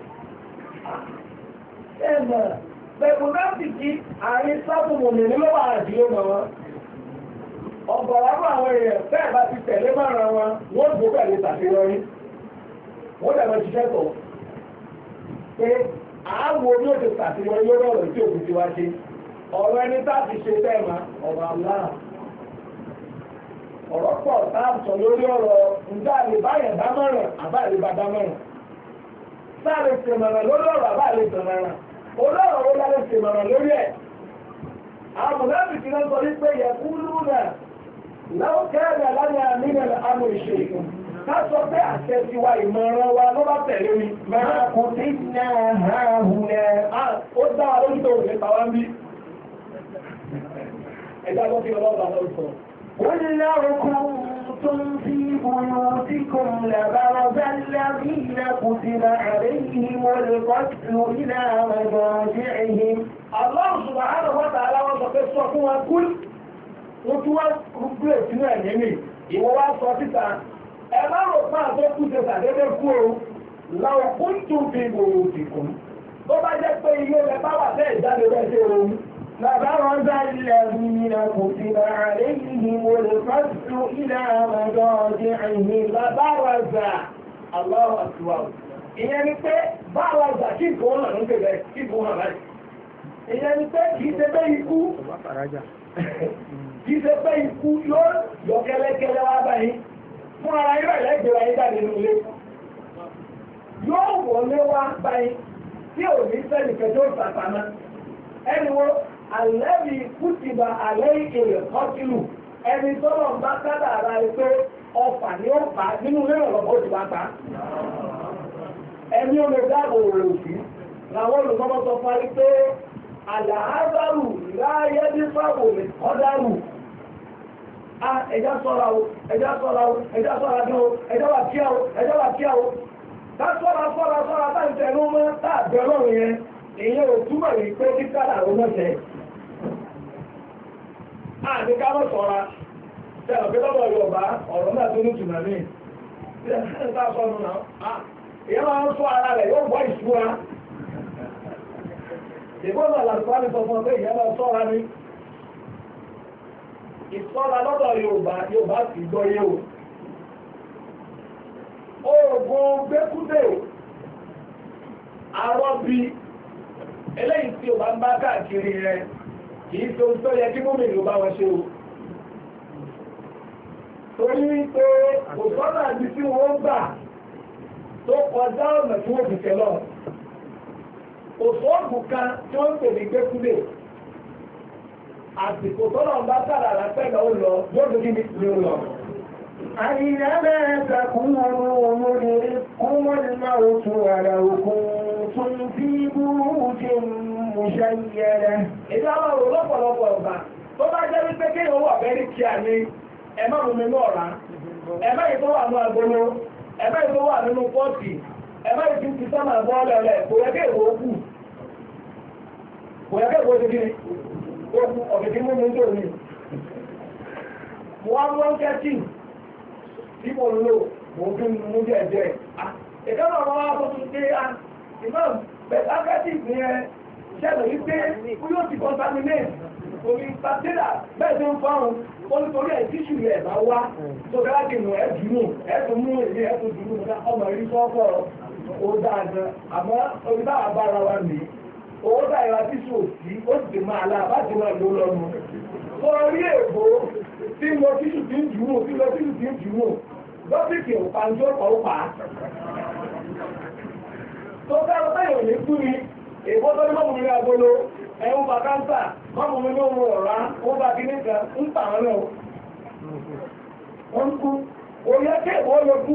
Bẹ̀rù láti kí àárín sábùmù mi ló wà àdílé mọ̀ wọn. Ọ̀gọ̀rọ̀ àwọn èèyàn bẹ́ẹ̀ bá ti tẹ̀lé mọ́ra wọn, wọ́n gbó pẹ̀lú ìtàṣeyọrí. Wọ́n dẹ̀ mọ́ ṣiṣẹ́ tọ̀. Pé àáwọ̀ orí òde ìtàṣeyọrí lórí ọ̀rọ̀ tí òkú ti wá ṣe. Ọ̀rọ̀ ẹni táàbì ṣe tẹ́ẹ̀mà ọ̀rọ̀ àlá. Ọ̀rọ̀ pọ̀ táàbùsọ̀ lórí ọ̀rọ̀ ǹjẹ́ àlè báyẹ̀ dámọ̀ràn àbá àlè bá dámọ̀ràn. Sáà lè ṣèmọ̀ràn lórí ọ̀rọ̀ àbá àlè ṣèmọ̀ràn. Olóòrò ló lálẹ́ ṣèmọ̀ràn lórí ẹ̀. Àwọn mọ̀lẹ́bì tí wọ́n sọ wípé yẹ kú lúnà láwọ́ kẹ́rẹ̀ lánàá nílẹ̀ àmú ìṣe ìkùn. ká sọ pé àṣẹ tiwa ìmọ̀ràn wa ló bá tẹ̀lé mi. máa kò sí náà ha hùlẹ̀. Ó dá wa lójú tó rẹ̀ tàwa ń bí. Ẹja ló fi ọlọ́ọ̀bà lọ sọ. قل لو كنتم في بيوتكم لبرز الذين كتب عليهم القتل إلى مضاجعهم. Allah subhanahu wa ta'ala wọ́n sọ pé sọ fún wa kúl. Wọ́n tún wá rúgbìlẹ̀ sínú ẹ̀yẹ́ mi. Ìwọ wá sọ síta. Ẹ má rò pé àtọ́ kú ṣe sàdédé kú o. Law kuntum fi buyutikum. Tó bá jẹ́ pé ilé rẹ̀ bá wà bẹ́ẹ̀ jáde bẹ́ẹ̀ ṣe ohun. لبرز الذين كتب عليهم القتل إلى مضاجعهم. لبرز Allahu akbar. Ìyẹn ni pé báwọ̀zà kí nǹkan hàn ń bẹ̀rẹ̀ kí nǹkan hàn láì. Ìyẹn ni pé kìí ṣe pé ikú kìí ṣe pé ikú yóò yọ kẹ́lẹ́kẹ́lẹ́ wá báyìí fún ara irọ́ ìlẹ́gbẹ̀ẹ́ ayé jáde nínú ilé. Yóò wọlé wá báyìí tí ò ní sẹ́ni kẹjọ́ ìsàpamọ́. Ẹni wo àlẹ́bí kùtìbà àlẹ́ èrè kọ́kìlù ẹni tọ́lọ̀ ń bá kádà ara rẹ̀ pé ọfà ni ó pa nínú ilé ọ̀lọ́pọ̀ òjò bá pa. Ẹni ó lè dáàbò rẹ̀ òsì làwọn olùkọ́kọ́ sọ fún wa pé àlàáfàrù láyé ní fáwọ̀ lè kọ́dárù. Ẹja sọ́ra o, ẹja sọ́ra o, ẹja sọ́ra dán o, ẹja wà kíá o, ẹja wà kíá o. Ká sọ́ra táì tẹnu mọ́ táàbẹ̀ ọlọ́run yẹn, èyí ò túmọ̀ rí pé kí kádà ló mọ̀ṣẹ́. Àti ká mọ̀ sọ́ra, ṣe ọ̀pẹ́ lọ́dọ̀ Yorùbá ọ̀rọ̀ náà tó ní tùmọ̀ mí. Ìyẹn máa ń sọ ara rẹ̀ yóò gbọ́ ìṣúra. Ìgbọ́nà làtúwárí sọ fún ọgbẹ́ ìyẹn máa sọ́ra ní. Ìsọ́ra lọ́dọ̀ Yorùbá sì gbọ́ yé o. Oògùn gbẹ́kúdè arọ́bí eléyìí tí o bá ń bá káàkiri rẹ̀ kìí tó tó yẹ kí mú mi ló bá wọn ṣe o. Torí wípé kò sọ́nà àbí tí wọ́n gbà tó kọjá ọ̀nà tí wọ́n fi tẹ̀lọ́. Òṣòògùn kan tí wọ́n ń pè ní gbẹ́kúdè àsìkò tọ́lọ̀ ń bá sára lápẹ́lẹ̀ ó lọ yóò lókí ní ó lọ. أينما تكونوا مدرككم الموت ولو كنتم في بروج مشيدة. Ìdí àwọn ọ̀rọ̀ lọ́pọ̀lọpọ̀ ọ̀gbà tó bá jẹ́ wípé kí ó wà bẹ́rí kí a ní ẹmọ́ omi ní ọ̀rá, ẹmọ́ ìtó wà ní agolo, ẹmọ́ ìtó wà nínú pọ́ọ̀tì, ẹmọ́ ìtí ti sọ́nà bọ́ọ̀lẹ̀ kò yẹ kí èwo kù. Kò yẹ kí èwo ti kí ó kú ọ̀gẹ̀dì mú mi tó ní. Mo wá wọ́n kẹ́tì tí mo lò mo fi mú jẹ́jẹ́. Ìkẹ́lọ̀ ọmọ wa tó tún dé ìmọ̀ bẹ̀tà kẹ́tì ní ẹ ṣẹlẹ̀ wípé ó yóò ti contaminate omi bacteria bẹ́ẹ̀ tó ń fáwọn olùtorí ẹ̀ tíṣù rẹ̀ bá wá tó kẹ́láàkì nù ẹ̀ dùnú ẹ̀ tó mú èdè ẹ̀ tó dùnú ọmọ ìrí sọ́kọ̀ ó dáadáa àmọ́ orí bá àbára wa nì owó tá ìwà tíṣù òsì ó sì máa la bá ti máa lò lọ́nu. Orí èbó tí mo tíṣù ti ń dùnú tí mo tíṣù ti ń dùnú lọ́pìkì òpàǹjọ́ ọ̀pá. Tó kẹ́rọ bẹ́ẹ̀ ò ní kú ni èbó tó ní mọ́mù mi ní agolo ẹ̀hún bàkáńtà mọ́mù mi ní ohun ọ̀rá ó bá kí níkan ń tà wọ́n náà. Wọ́n kú. Òye kí èbó ló kú.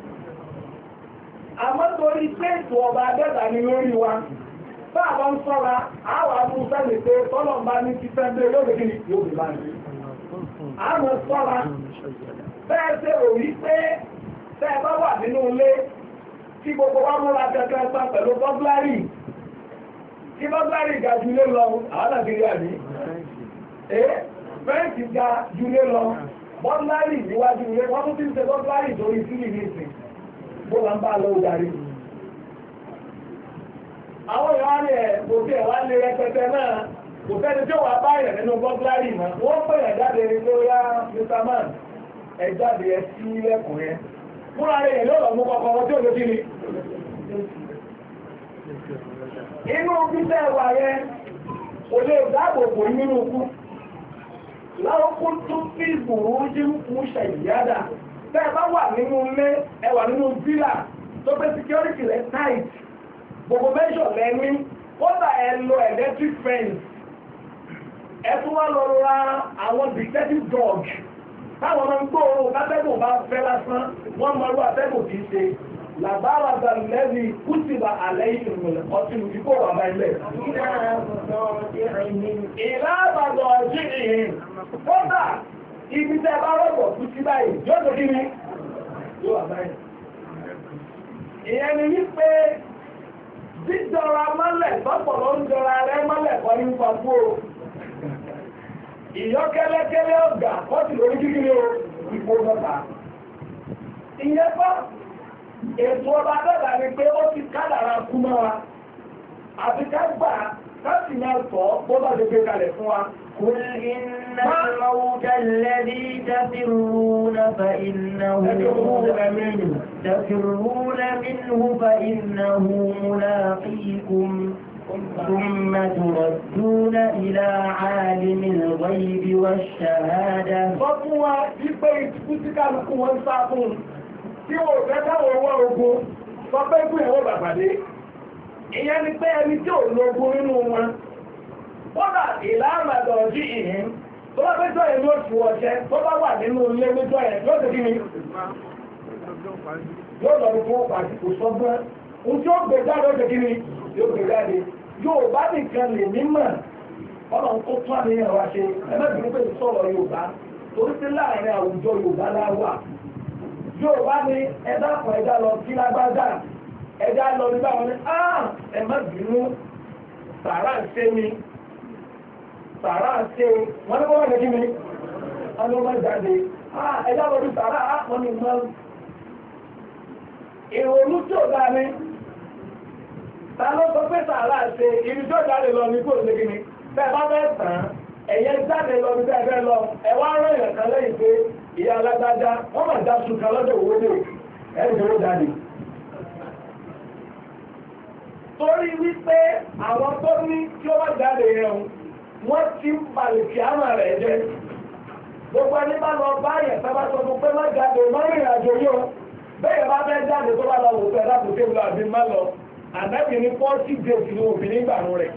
Àmọ́ torí pé ètò ọba adẹ́ta ni lórí wa. Bá àwọn ń sọ́ra, àwọn amúsẹ́lẹ̀ pé tọ́lọ̀ ń bá ní ti fẹ́ bẹ́ẹ̀ lórí kí ni yóò bí bá ní. Àwọn sọ́ra bẹ́ẹ̀ ṣe rò wí pé tẹ́ ẹ bá wà nínú ilé tí gbogbo wa múra kankan pa pẹ̀lú bọ́gláàrì. Tí bọ́gláàrì ga jù lé lọ, àwọn Nàìjíríà ní. Fẹ́ǹsì ga jù lé lọ, bọ́gláàrì níwájú ilé, wọ́n tún ti ń ṣe bọ́gláàrì torí sílì ní ìsìn. Bó la ń bá lọ darí. Àwọn èèyàn rẹ̀ kò tí ẹ̀ wá lé rẹpẹtẹ náà, kò fẹ́ni tí ó wà báyẹ̀ nínú bọ́gláàrì mọ́. Wọ́n pèèyàn jáde lóyá Mr. Man, ẹ jáde ẹ sí ilẹ̀kùn yẹn. Múra rẹ̀ yóò lọ mú kọ́kọ́rọ́ tí ó lè kí ni. Inú bíbẹ̀ wà yẹn, kò lè dáàbòbò nínú kú. Láwọ́kú tún fi ìgbòrò jí ń fún ṣẹ̀yádà. Tẹ́ bá wà nínú ilé, ẹ wà nínú bílà tó pé security rẹ̀ tight. Gbogbo mẹ́ṣọ̀ lẹ́ní, kódà ẹ lo electric fence. Ẹ tún wá lọ ra àwọn detective dog táwọn máa ń gbóòórùn látẹ́gùn bá fẹ́ lásán wọ́n mọ irú atẹ́gùn kìí ṣe làbára lẹ́bi kùtìbà àlẹ́ ìrìnlẹ̀ ọtí ìdíkò bàbá ilẹ̀. ìlà àbàdàn ọ̀jì ìhìn kódà ibi tẹ́ bá rọ̀bọ̀ kú sí báyìí yóò tó kí ni yóò wà báyìí. ìyẹn ni wípé jíjọra mọ́lẹ̀ tọ́pọ̀lọ́ ń jọra rẹ mọ́lẹ̀ kọ́ ní pàgbó ìyọ́kẹ́lẹ́kẹ́lẹ́ ọ̀gá kọ́sì lórí kíkiri o ìpò mọ́ta. ìyẹn bá ètò ọba dọ́gba ni pé ó ti kádàrá kú mọ́ wa àti ká gbà láti máa tọ́ bó bá ti gbé kalẹ̀ fún wa. قل إن الموت الذي تفرون منه فإنه ملاقيكم ثم تردون إلى عالم الغيب والشهادة. فقوا يبقى يتكتك على قوة ساقون tí ó fẹ́ káwọn owó ogun sọ pé fún ẹ̀wọ́ bàbàdé ìyẹn ni pé ẹni tí ò lógún nínú wọn kódà ìlàmàdọ̀ sí ìhìn tó bá fẹ́ jọ ẹ̀ ló ṣù ọ̀ṣẹ́ tó bá wà nínú ilé níjọ́ ẹ̀ yóò tó kí ni yóò lọ fún pàtí kò sọ́gbọ́n ohun tí ó gbé jáde ó tó kí ni yóò gbé jáde yóò bá nìkan lè mímọ̀ ọ̀nà tó tún àníyàn wa ṣe ẹ̀mẹ́bìnrin pé sọ̀rọ̀ Yorùbá torí sí láàrin àwùjọ Yorùbá láwà yóò bá ní ẹ̀dá kan ẹ̀dá lọ kí lágbádá ẹ̀dá lọ nígbà wọn ní ẹ̀mọ́ bínú sàárà ń ṣe mi sàárà ń ṣe wọ́n ní wọ́n ní mi wọ́n ní wọ́n jáde ẹ̀dá lọ ní sàárà wọ́n ní mọ́ ìrònú tí ò dá ní ta ló sọ pé sàárà ṣe ibi tí ó jáde lọ ní kò lè kí ni bẹ́ẹ̀ bá fẹ́ tàn ẹ̀yẹ jáde lọ ní bẹ́ẹ̀ bẹ́ẹ̀ lọ ẹ̀wá rẹ̀ yàn kan lẹ́yìn pé ìyá alágbájá wọ́n máa dá ṣùkà lọ́dọ̀ owó lè ẹ̀rùn jáde. torí wípé àwọn tó ní tí ó bá jáde ẹ̀hùn wọ́n ti ń balẹ̀ kí á máa rẹ̀ jẹ́ gbogbo ẹni bá lọ bá yẹ̀ sábà sọ fún pé má jáde mọ́rin àjò yóò bẹ́ẹ̀ bá fẹ́ jáde tó bá lọ wò pé ẹ̀dá kò tẹ́ lọ àbí má lọ àdábì ní 40 days ní òfin nígbà rẹ̀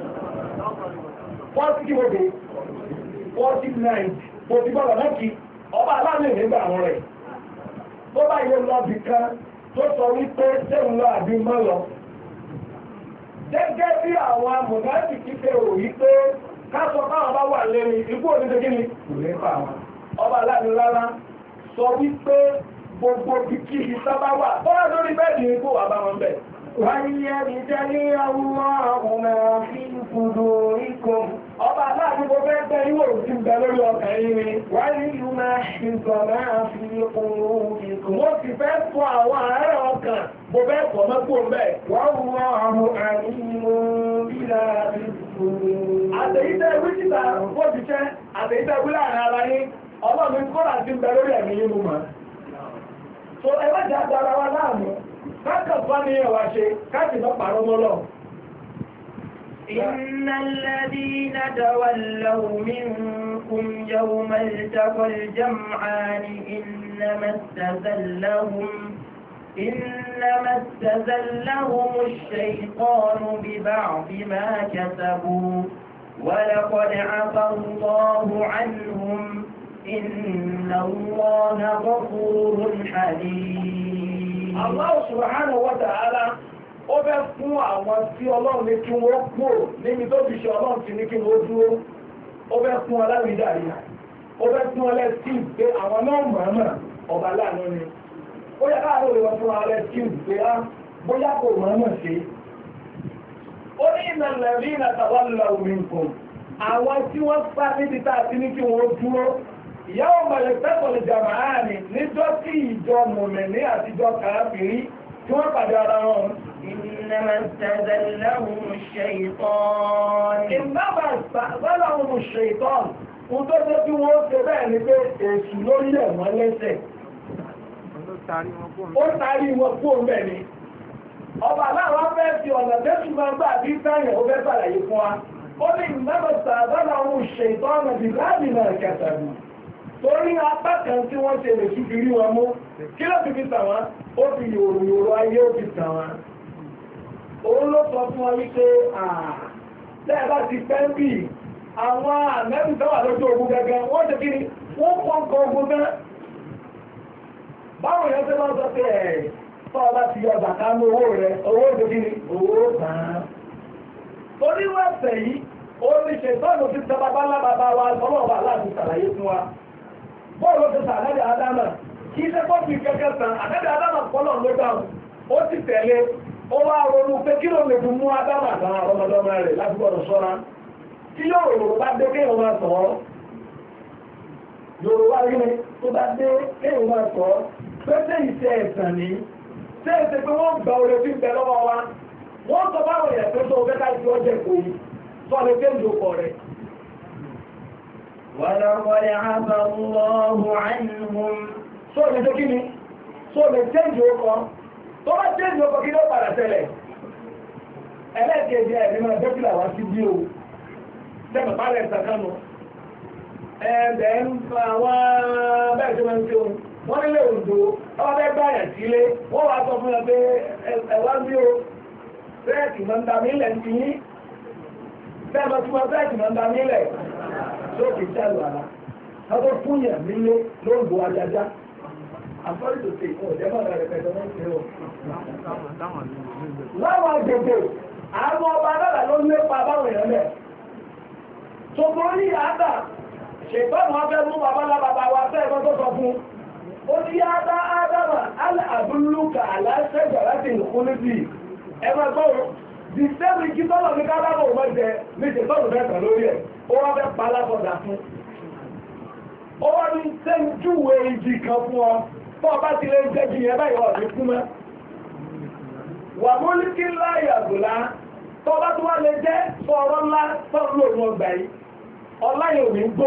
40 nights mo ti gbọ́dọ̀ náà kí ọba aláàmì nígbà àwọn rẹ̀ tó bá yẹ lọ bì kan tó sọ wípé tẹ́hùn lọ àbí mọ́ lọ gẹ́gẹ́ bí àwọn amùnáàtì kí fẹ́ rò wípé káṣọ káwọn bá wà lẹ́ni ikú oníṣẹ́ kí ni kò ní pa àwọn ọba aláàmì rárá sọ wípé gbogbo kìkì ìsábá wà bọ́lá lórí bẹ́ẹ̀dì ikú wà bá wọn bẹ̀. وَلْيَبْتَلِيَ اللَّهُ مَا فِي صُدُورِكُمْ ọba aláàbí mo fẹ́ tẹ́ ìwò tí ń bẹ lórí ọkàn yìí ni وَلْيُمَحِّصَ مَا فِي قُلُوبِكُمْ mo sì fẹ́ fún àwọn àárẹ̀ ọkàn mo fẹ́ pọ̀ mọ́kò mẹ́ وَاللَّهُ عَلِيمٌ بِذَاتِ الصُّدُورِ àtẹ̀yítẹ́ ìwé títà wọ́n ti ṣẹ́ àtẹ̀yítẹ́ ìwé láàrin ara yín ọlọ́run kọ́lá ti ń bẹ lórí ẹ̀mí yín mú mọ́ so ẹgbẹ́ jà dára wa láàmú káàkiri fún ní ẹwà ṣe káàkiri náà pàrọ̀ mọ́lọ́ إن الذين تولوا منكم يوم التقى الجمعان إنما استزلهم الشيطان ببعض ما كسبوا ولقد عفى الله عنهم إن الله غفور حليم. الله سبحانه وتعالى ó fẹ́ fún àwọn tí ọlọ́run ní kí wọ́n pò níbi tó fi ṣe ọlọ́run ti ní kí wọ́n dúró ó fẹ́ fún aláwìdárí ó fẹ́ fún ọlẹ́sìn pé àwọn náà mọ̀ọ́mọ̀ ọba láàánú ni ó yẹ káàró lè wọ́n fún ọlẹ́sìn pé á bóyá kò mọ̀ọ́mọ̀ sí ó ní ìnàlẹ̀ rí ìnàtàwà lọ òmìnkùn àwọn tí wọ́n sá níbi tá a ti ní kí wọ́n dúró ìyáwó mọ̀lẹ̀ tẹ́kọ̀lẹ̀ jàmáàní níjọ́ tí ìjọ mọ̀mẹ̀ní àtijọ́ kàáfìrí tí wọ́n pàdé ara wọn إنما استزلهم الشيطان Ohun tó jẹ́ tí wọ́n ṣe bẹ́ẹ̀ ni pé èṣù lórí ẹ̀wọ̀n lẹ́sẹ̀. Ó tarí wọn kú òmẹ́ ni. Ọba láwọn fẹ́ fi ọ̀nà tẹ́sù máa gbà bí sáyẹ̀ ó fẹ́ sàlàyé fún wa. Ó ní ìmẹ́bẹ̀sà àbálà ohun ṣètò ọ̀nà bí láàbì náà kẹtàbí. Torí apá kan tí wọ́n ṣe lè fi rí wọn mú. Kí ló fi fi tàn wọ́n? Ó fi yòrò ayé ó fi tàn wọ́n. Òun ló sọ fún ọ wípé lẹ́ẹ̀bá ti pẹ́ ń bì àwọn àmẹ́bí tó wà lójú ogun gẹ́gẹ́ wọ́n ṣe kí ni wọ́n kọ ogun náà báwọn èèyàn tẹ́ lọ́sọ pé ẹ̀ tọ́ bá ti yọ bàtà ní owó rẹ̀ owó ìdókí ni owó tàn torí wẹ́sẹ̀ yìí ó ní ṣe tọ́nù ti tẹ bàbá lábàbá wa ọlọ́ọ̀bà láti ṣàlàyé fún wa bọ́ọ̀lù ti sàlẹ́dẹ̀ Ádámà kì í ṣe kó fi kẹ́kẹ́ tàn àlẹ́dẹ̀ Ádámà pọ́lọ̀ ló dáhùn ó ti tẹ̀lé ó wá ronú pé kí ló lè fi mú Ádámà àtàwọn ọmọdọ́mọ rẹ̀ láti gbọ́dọ̀ ṣọ́ra kí yóò rò bá dé kéèyàn máa sọ ọ́ Yorùbá rí ni tó bá dé kéèyàn máa sọ ọ́ pé ṣé ìṣe ẹ̀sàn ní ṣé ìṣe pé wọ́n gba oore tí ń bẹ lọ́wọ́ wa wọ́n sọ báwọn èèyàn pé tó fẹ́ káàkiri ọjọ́ èkó yìí sọ lè fẹ́ ìjòkó rẹ̀. ولقد عفا الله عنهم sọ lè ṣe kí ni sọ lè fẹ́ ìjòkó tó bá jẹ́ ìjòkó kí ló padà tẹ́lẹ̀ ẹlẹ́ẹ̀kejì ẹ̀ nínú ẹgbẹ́ fìlà wá sí bí o sẹ́mi pálẹ̀ ìsàkánu ẹ̀ẹ́dẹ̀ ń fa àwọn bẹ́ẹ̀ tí wọ́n ń fi ohun wọ́n nílé òǹdó ọwọ́ bẹ́ẹ̀ gbáyà sílé wọ́n wá sọ fún ẹ pé ẹ̀wá bí o bẹ́ẹ̀kì máa ń da mílẹ̀ ń fi yín bẹ́ẹ̀ máa túnmọ̀ bẹ́ẹ̀kì máa ń da mílẹ̀ lókè jálù àlá ọdọ́ fún yẹn nílé lóògbò ajájá àfọ́rí tó ṣe ìfún òjẹ́ mọ́ra rẹ̀ pẹ̀lú wọn ṣe o. láwọn agbègbè àwọn ọba adára ló ń lépa báwọn èèyàn lẹ̀ ṣùgbọ́n ní àdá ṣètọ́nù afẹ́ mú babalábàbà wa fẹ́ ẹ̀kọ́ tó sọ fún ó ní àdá ádámà aláàbúlùkà aláṣẹ́gbà láti ìkúnlẹ́bì ẹgbẹ́ gbọ́rọ̀ the same igi tọ́lọ̀ ní kálábọ̀ wọ́n jẹ ní ṣètọ́nù mẹ́ta lórí ẹ̀ ó wá fẹ́ palábọ̀dà fún ó wá ní sẹ́ńjúwe igi kan fún ọ tó ọba ti lè jẹ́ jù yẹn báyìí ọ̀dí fún mẹ́ wà mọ́líkì láyàgòlá tó ọba tó wá lè jẹ́ sọ̀rọ̀ ńlá sọ̀rọ̀ lòun ọgbà yìí ọláyìn òní gbó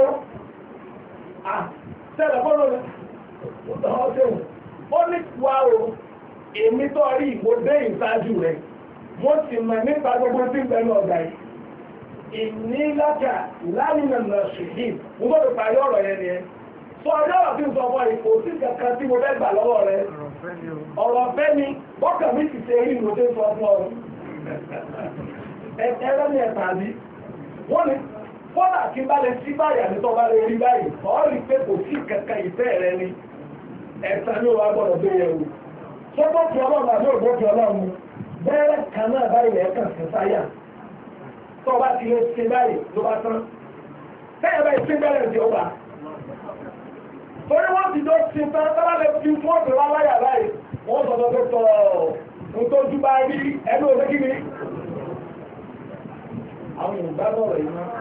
àtẹ́lẹ̀ fọ́nà ọdún ó ní wà ó èmi tó rí ìwò dé ìsájú rẹ̀ mo sì mọ̀ nípa gbogbo tí ń bẹ̀rẹ̀ ọ̀gá yìí ìnílájà lánìyàn náà ṣèyí mo gbọ́dọ̀ parí ọ̀rọ̀ yẹn ni ẹ sọ ọjọ́ ọ̀rọ̀ tí ń sọ fún ipò tí kankan tí mo fẹ́ gbà lọ́wọ́ rẹ ọ̀rọ̀ ọ̀fẹ́ ni bọ́kà mi sì ṣe rí ìwò tó ń sọ fún ọ ẹ̀rọ ni ẹ̀ta àbí wọ́n ní fọ́nà kí bá lè sí báyà ní tọ́ bá lè rí báyìí ọ̀rí pé kò sí kankan ìfẹ́ rẹ ni ẹ̀ta ní òwà gbọ́dọ̀ gbé yẹ̀wò tó bó fi ọlọ́run àbí òbó fi ọlọ́run bẹ́ẹ̀rẹ̀ kan náà báyìí ẹ̀kan sí sáyà tó bá ti lè ṣe báyìí ló bá tán tẹ́yẹ̀ báyìí sí bẹ́ẹ̀rẹ̀ tí ó bá torí wọ́n ti dó sí tán tó bá lè fi fún ọ̀pẹ̀ wá láyà báyìí wọ́n sọ pé tọ́ ntójú bá rí ẹnu òṣè kí ni àwọn Yorùbá bọ̀rọ̀ yìí náà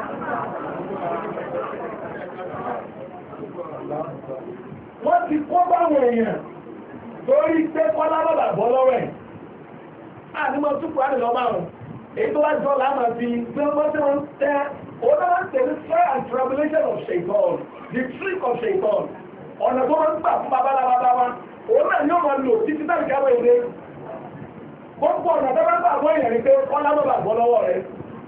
wọ́n ti kó báwọn èèyàn torí pé kọ́lá bàbà bọ́ lọ́wọ́ ẹ̀ ànímọ̀ túpù á nìlọ márùn èyí tó wá jọ láàmà fi gbé wọ́n tí wọ́n tẹ́ onáwọ́n tẹ̀lé trial and tribulation of Shaitan the trick of Shaitan ọ̀nà tó wọ́n ń gbà fún babalábábá wa òun náà yóò máa lò títí náà káwé ilé gbogbo ọ̀nà tó wọ́n gbà fún èèyàn ní pé kọ́lá bàbà bọ́ lọ́wọ́ rẹ̀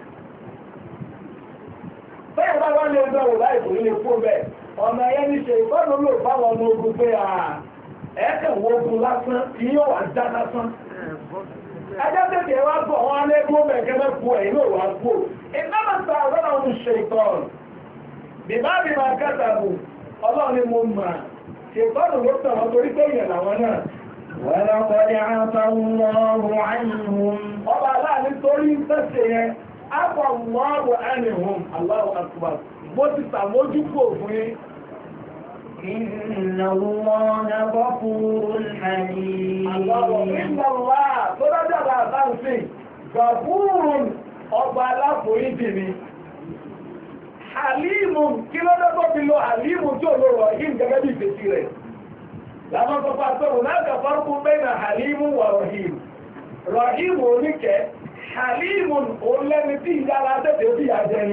bẹ́ẹ̀ bá wá lè gbà wò láì kò ní fún bẹ́ẹ̀ ọ̀nà ẹ̀yẹ́ ní ṣe ìfọ́nù lò fáwọn ọmọ ogun pé ẹ̀ẹ́kẹ̀ wo ogun lásán tí yóò wá já lásán ẹjọ́ tètè wá bọ̀ wọn alẹ́ gbó mẹ́kẹ́ mẹ́kú ẹ̀yìn ló wá gbó ìnáwó ta ọ̀rọ̀ ọ̀hún ṣe ìtọ́n bìbá mi máa kẹtàbù ọlọ́run ni mo mà ṣètọ́nù ló tàn wọ́n torí pé ìyẹn làwọn náà. ولقد عفا الله عنهم ọba aláàánú torí tẹ̀sẹ̀ yẹn عفا الله عنهم Allahu akbar mo ti sàmójúkò fún yín. إن الله غفور حليم إن الله tó dájọ́ bá bá ń sìn gàfúrùn ọba aláforíjì ni halimu kí ló dé tó fi lo halimu tí ò lo rahim gẹ́gẹ́ bí ìfèsì rẹ̀ láwọn sọ fún àtọ́rùn náà gàfárùkù bẹ́ẹ̀nà halimu wà rahim rahim oníkẹ́ halimu olẹ́ni tí ìyára tẹ́tẹ́ bí àjẹni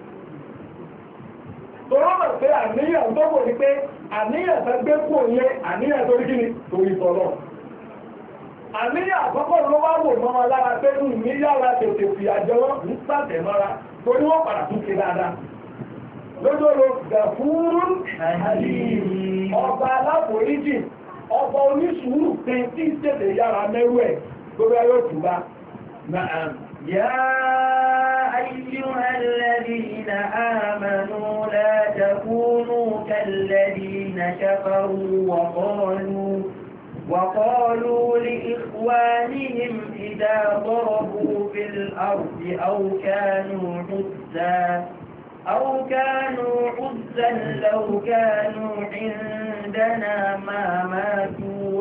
tọ́rọ mọ̀ pé àníyàn tó kò ní pé àníyàn tẹ́ gbé kò ní àníyàn tó rí kí ni torí tọ́lọ̀ àníyàn àkọ́kọ́ ló wá wò mọ́ wọn lára pé ní yára tètè fi àjẹwọ́ ń pàtẹ́ mọ́ra torí wọ́n padà tún ṣe dáadáa lójóró gàfúrún ọba aláforíjì ọba onísùúrù pé tí tètè yára mẹ́rù ẹ̀ gbogbo ẹyọ tùbá náà. يا أيها الذين آمنوا لا تكونوا كالذين الذين كفروا وقالوا لإخوانهم إذا ضربوا في الأرض أو كانوا عزا لو كانوا عندنا ما ماتوا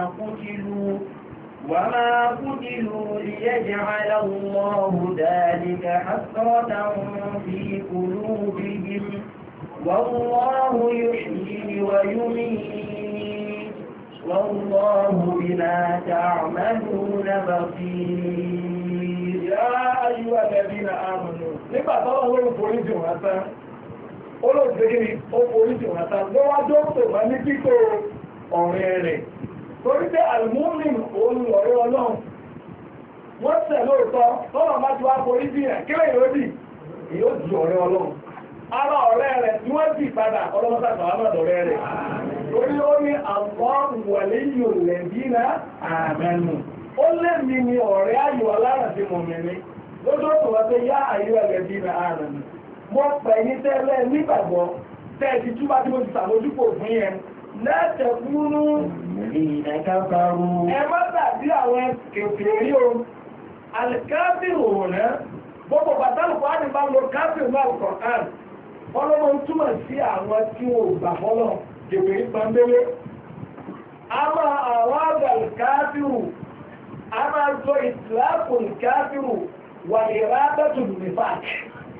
وما قتلوا ليجعل الله ذلك حسرة في قلوبهم والله يحيي ويميت والله بما تعملون بصير. يا أيها الذين آمنوا nígbà tọ́lọ́ lórí foríjì wọn tán olóògbégiri ó foríjì wọn tán ló wá jókòó wá ní kíkó ọ̀rẹ́ rẹ̀ torí pé àlùmúmìn olùlọ́rẹ́ ọlọ́run wọ́n tẹ̀ lóòótọ́ tọ́lọ̀ bá ti wá foríjì rẹ̀ kí lẹ́yìn ó dì yóò di ọ̀rẹ́ ọlọ́run ara ọ̀rẹ́ rẹ̀ tí wọ́n dì padà ọlọ́mọ́sàtà ọlọ́dọ̀rẹ́ rẹ̀ torí ó ní àwọn wàlíyù lẹ́bínà àmẹ́nu ó lé mi ní ọ̀rẹ́ ayò alárànṣe mọ̀mẹ́ni lójó tó wá pé yá àyíwá lẹ́bínà àmẹ́nu mo pẹ̀ ní tẹ́lẹ̀ nígbàgbọ́ tẹ́ẹ̀tì túbá tí mo ti sàmójúpò fún yẹn lẹ́tẹ̀kúnú ìdàkàfàrú ẹ má tàbí àwọn kèfèrí o alìkáfíìrù òní gbogbo bàtàlùkọ́ á ní bá lo káfíìrù náà kọ̀ọ̀kan ọlọ́mọ túmọ̀ sí àwọn tí ó gbà fọ́lọ̀ kèfèrí pàmbélé a máa àwọn àgbàlù káfíìrù a máa jọ ìtìláàkùn káfíìrù wà ìrábẹ́tù nìfàkì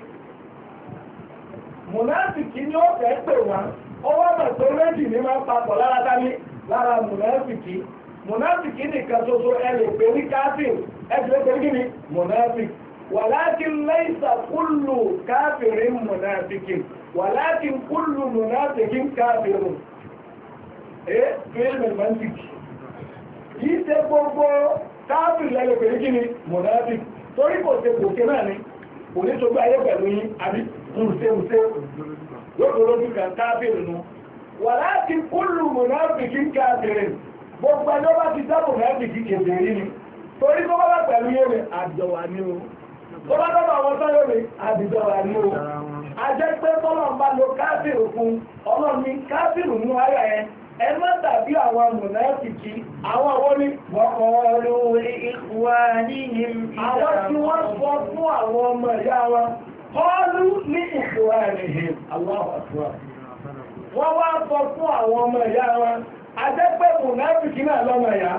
mùnáfìkì ni ó fẹ́ pè wá ó wá mọ̀ tó méjì ní máa papọ̀ lára dání lára mùnáfìkì nìkan ṣoṣo ẹ lè pè ní káfíìrù ẹ ti lè pè ní kíni mùnáfìkì ولكن ليس كل كافر منافق ولكن كل منافق كافر ايه فيلم المنطق yìí ṣe gbogbo káàfìrì lẹ́lẹ̀ pẹ̀lú kí ni monafik torí kò ṣe kò ṣe náà ni kò ní tó gbé ayé pẹ̀lú yín àbí ǹṣe lóòrò kan káàfìrì nù ولكن كل منافق كافر gbogbo ẹjọ́ bá ti dá monafik kèfèrí ni torí tó bá pẹ̀lú yé mi àjọwà ní o tó bá tọ́bà àwọn sọ́yọ́ rẹ̀ àdìjọwà ní o a jẹ́ pé tọ́lọ̀ ń bá lo káfíìrù fún ọlọ́ni káfíìrù ní ayà ẹ ẹ má tàbí àwọn mùnáfìkì àwọn àwọn ní wọ́kọ̀ọ́lù ìkwánihim àwọn tí wọ́n sọ fún àwọn ọmọ ìyá wọn kọ́ọ̀lù ní ìkwánihim Allahu Akbar wọ́n wá sọ fún àwọn ọmọ ìyá wọn a jẹ́ pé mùnáfìkì náà lọ́mọ ìyá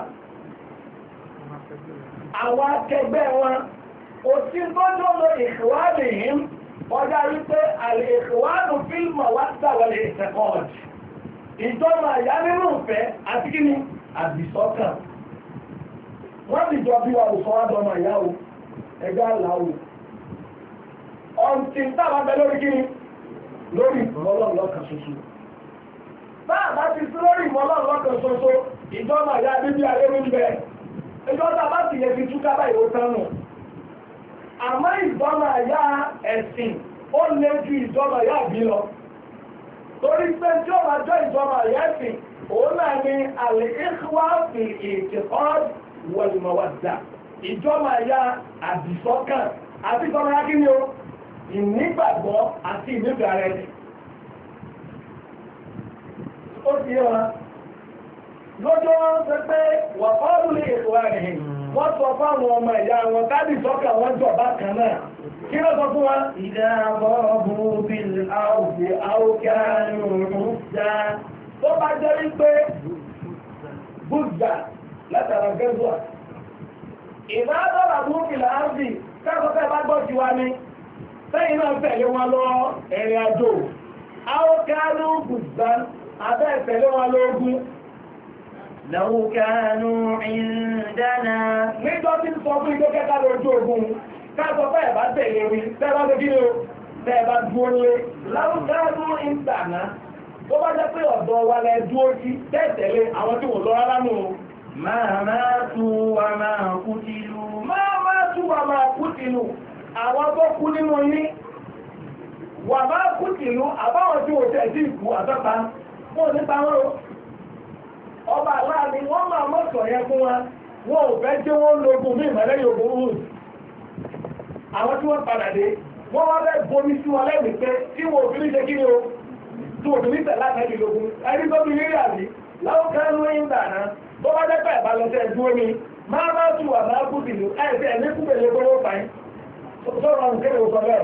àwọn akẹgbẹ́ wọn òsì gbọ́dọ̀ lọ ìkwánihim ọjá wípé àlèkùwánù fílmù wáṣà wọlé ìsẹ̀kọ́ọ̀dì ìjọba ìyá nínú ìfẹ́ àti kí ni àdìsọ́kàn wọ́n ti jọ bí wà òsàn àdọ́mà ìyáwó ẹgbẹ́ àláwò ọ̀ntí táwọn bẹ lórí kí ni lórí ìmọ́lọ́lọ́kan ṣoṣo bá ti sí lórí ìmọ́lọ́lọ́kan ṣoṣo ìjọba ìyá bíbí ayé ń bẹ ìjọba bá ti yẹ fi túká báyìí ó tánù àmọ́ ìjọba ìyá ẹ̀sìn ó lé ju ìjọba ìyá bí lọ torí pé tí ó máa jọ ìjọba ìyá ẹ̀sìn òun náà ni al-ikhwa fi i'tiqad wal mawadda ìjọba ìyá àdìsọ́kàn àti ìjọba ìyá kí ni ó ìnígbàgbọ́ àti ìnígbà rẹ̀ ni ó ti yẹ wọn lójó wọn sọ pé wà fọ́ọ̀lù ní ètò àrìn wọ́n sọ fáwọn ọmọ ìyá wọn káàdì sọ́kà wọ́n jọba kan náà kí ló sọ fún wọn ìdá bọ́ọ̀bù bí áwùjẹ áwùkánù rúdá tó bá jẹ́ wípé búdà látara gẹ́gùà ìdá bọ́ọ̀bù búkìlà áwùjẹ káàkọ́kẹ́ bá gbọ́ ti wá ní sẹ́yìn náà tẹ̀lé wọn lọ ẹ̀rìn àjò áwùkánù rúdá abẹ́ tẹ̀lé wọn lógún لو كانوا عندنا níjọ́ tí sọ fún ìgbé kẹta lójú ogun káàkọ́ fẹ́ bá tẹ̀lé rí tẹ́bá tó kí ní o tẹ́bá dúó lé láwùjáàdú ìntànà tó bá jẹ́ pé ọ̀dọ̀ wa lẹ dúó sí tẹ́tẹ̀lé àwọn tí wò lọ rárá nù máa tú wa máa kú tìlú àwọn tó kú nínú yín wà máa kú tìlú àbáwọn tí wò tẹ̀ sí ìkú àtọ́ta fún nípa wọn ọba aláàrin wọ́n máa mọ́sọ̀ yẹn fún wa wọ́n ò fẹ́ jẹ́ wọ́n lógún mí ìmọ̀lẹ́ yóò rúrù àwọn tí wọ́n padà dé wọ́n wá fẹ́ bomi sí wọn lẹ́gbẹ̀ẹ́ pé tí wọ́n òfin ṣe kí ni o tó òbí ní tẹ̀lá àtẹ́bí lógún ẹni tó bí lérí àbí láwọn kan ló ń dàná tó bá dẹ́pẹ́ ìbálòsẹ̀ dúró ni máa bá tù wà máa kú bìlú ẹ̀ẹ́sẹ̀ ẹ̀mí kú bèlè gbówó fàáyín tó rọrùn kéde òsọ bẹ́ẹ̀.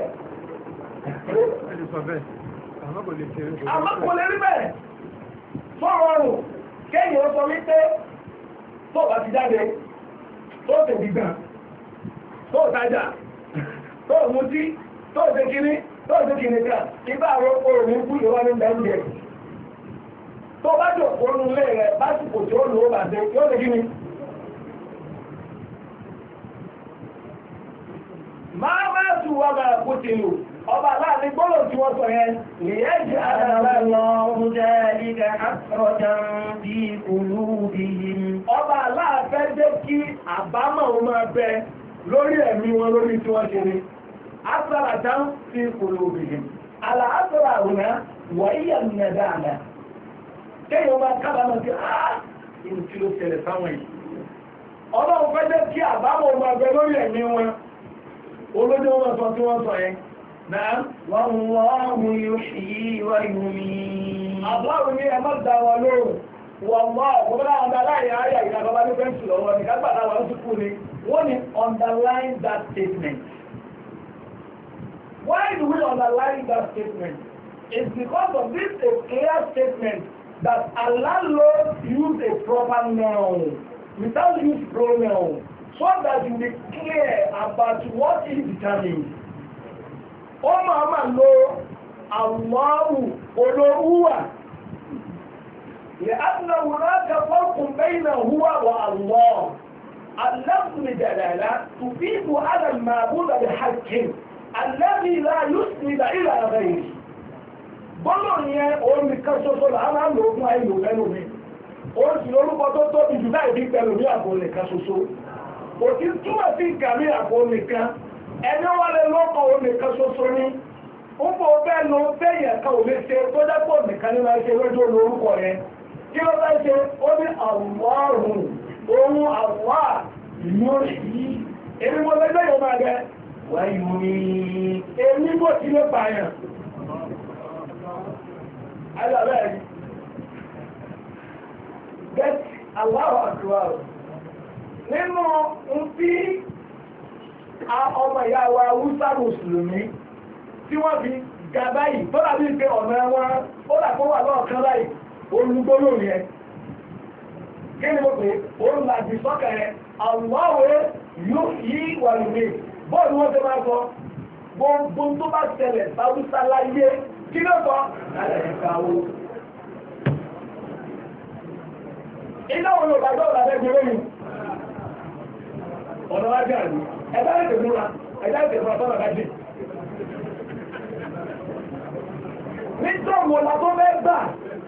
àmọ́ kò lè rí bẹ́ẹ̀ tó rọrùn kéyìn ó sọ wípé tó bá ti jáde tó tèbí gbà tó tajà tó mutí tó ṣe kíní tó ṣe kíní ká ibà àrọ́pọ̀ òní kú ìwọ́n ní bẹ́ẹ̀ tó bá jò kónú lé rẹ̀ básìkò tí ó lò ó bàtẹ́ yóò ṣe kíní. máa tù wá máa kú ti lò ọba láàrin gbọ́lọ̀ tí wọ́n sọ yẹn lèyẹ́ jẹ́ Allahu dhalika hasratan fi qulubihim. ọba aláàfẹ́ jẹ́ kí àbámọ̀ wọn máa bẹ lórí ẹ̀mí wọn lórí tí wọ́n ṣe ní hasratan fi qulubihim aláàfẹ́ra àwòrán wọ̀nyíyà nìyẹn dáadáa kéèyàn máa kábàámọ̀ sí ìlú tí ló ṣẹlẹ̀ sáwọn yìí ọlọ́run fẹ́ jẹ́ kí àbámọ̀ wọn máa bẹ lórí ẹ̀mí wọn olójú wọn sọ tí wọ́n sọ yẹn náà Wallahu yuhyi wa yumiit. àbúrò ní ẹ má dá wọn lóhùn wọ́n mọ́ ọ̀pọ̀lọpọ̀ àwọn aláìyá ayà ìgbàgbọ́ ní fẹ́ǹsì lọ́wọ́ ní kágbàdá wọn tó kú ni wọ́n ní underline that statement. Why do we underline that statement? It's because of this a clear statement that Allah Lord use a proper noun without use pronoun so that you be clear about what is determined. Ó máa lo Allahu olówúwà لأن هناك فرق بين هو والله. اللفظ الجلالة تفيد على المعبود بحق الذي لا يسند إلى غيره. gbọ́dọ̀ yẹn òun nìkan ṣoṣo là máa ń lò fún àìlò pẹ̀lú mi ó sì lórúkọ tó tóbi jù láì bí pẹ̀lú ní àpò nìkan ṣoṣo kò tí túmọ̀ sí ìkàmí àpò nìkan ẹni wọ́n lè lọ́kọ̀ òun nìkan ṣoṣo ní ó bó bẹ́ẹ̀ lọ bẹ́yẹ̀ kan ò lè ṣe tó jẹ́pọ̀ nìkan ní máa ṣe lójú lórúkọ yẹn kí ló bá ṣe ó ní àwọ̀rùn ohun àwọ̀ ìlú yìí èmi mo lẹ́gbẹ́ yóò máa gẹ wáyé mi èmi bó ti lè pààyàn ayọ̀bẹ́ẹ̀ get Allahu Akbar nínú ń tí ọmọ ìyá wa Hausa Mùsùlùmí tí wọ́n fi ga báyìí tó dàbí pé ọ̀nà wọn ó dàpọ̀ wà lọ́ọ̀kan báyìí olùgbóló yẹn kí ni mo pè olùlàjì sọ́kà yẹn àwọ̀wé yóò yí wà lùmí bọ́ọ̀lù wọ́n ti máa sọ gbogbo tó bá ṣẹlẹ̀ sáwúsá láyé kí ló sọ lálẹ́ ẹ̀ka owó iná wọn ló gbàgbọ́ ọ̀làdẹ́ gbé lóyún ọ̀nà wájú àrí ẹ̀dá ètò múra ẹ̀dá ètò múra sọ́nà kájí nítorí la tó fẹ́ gbà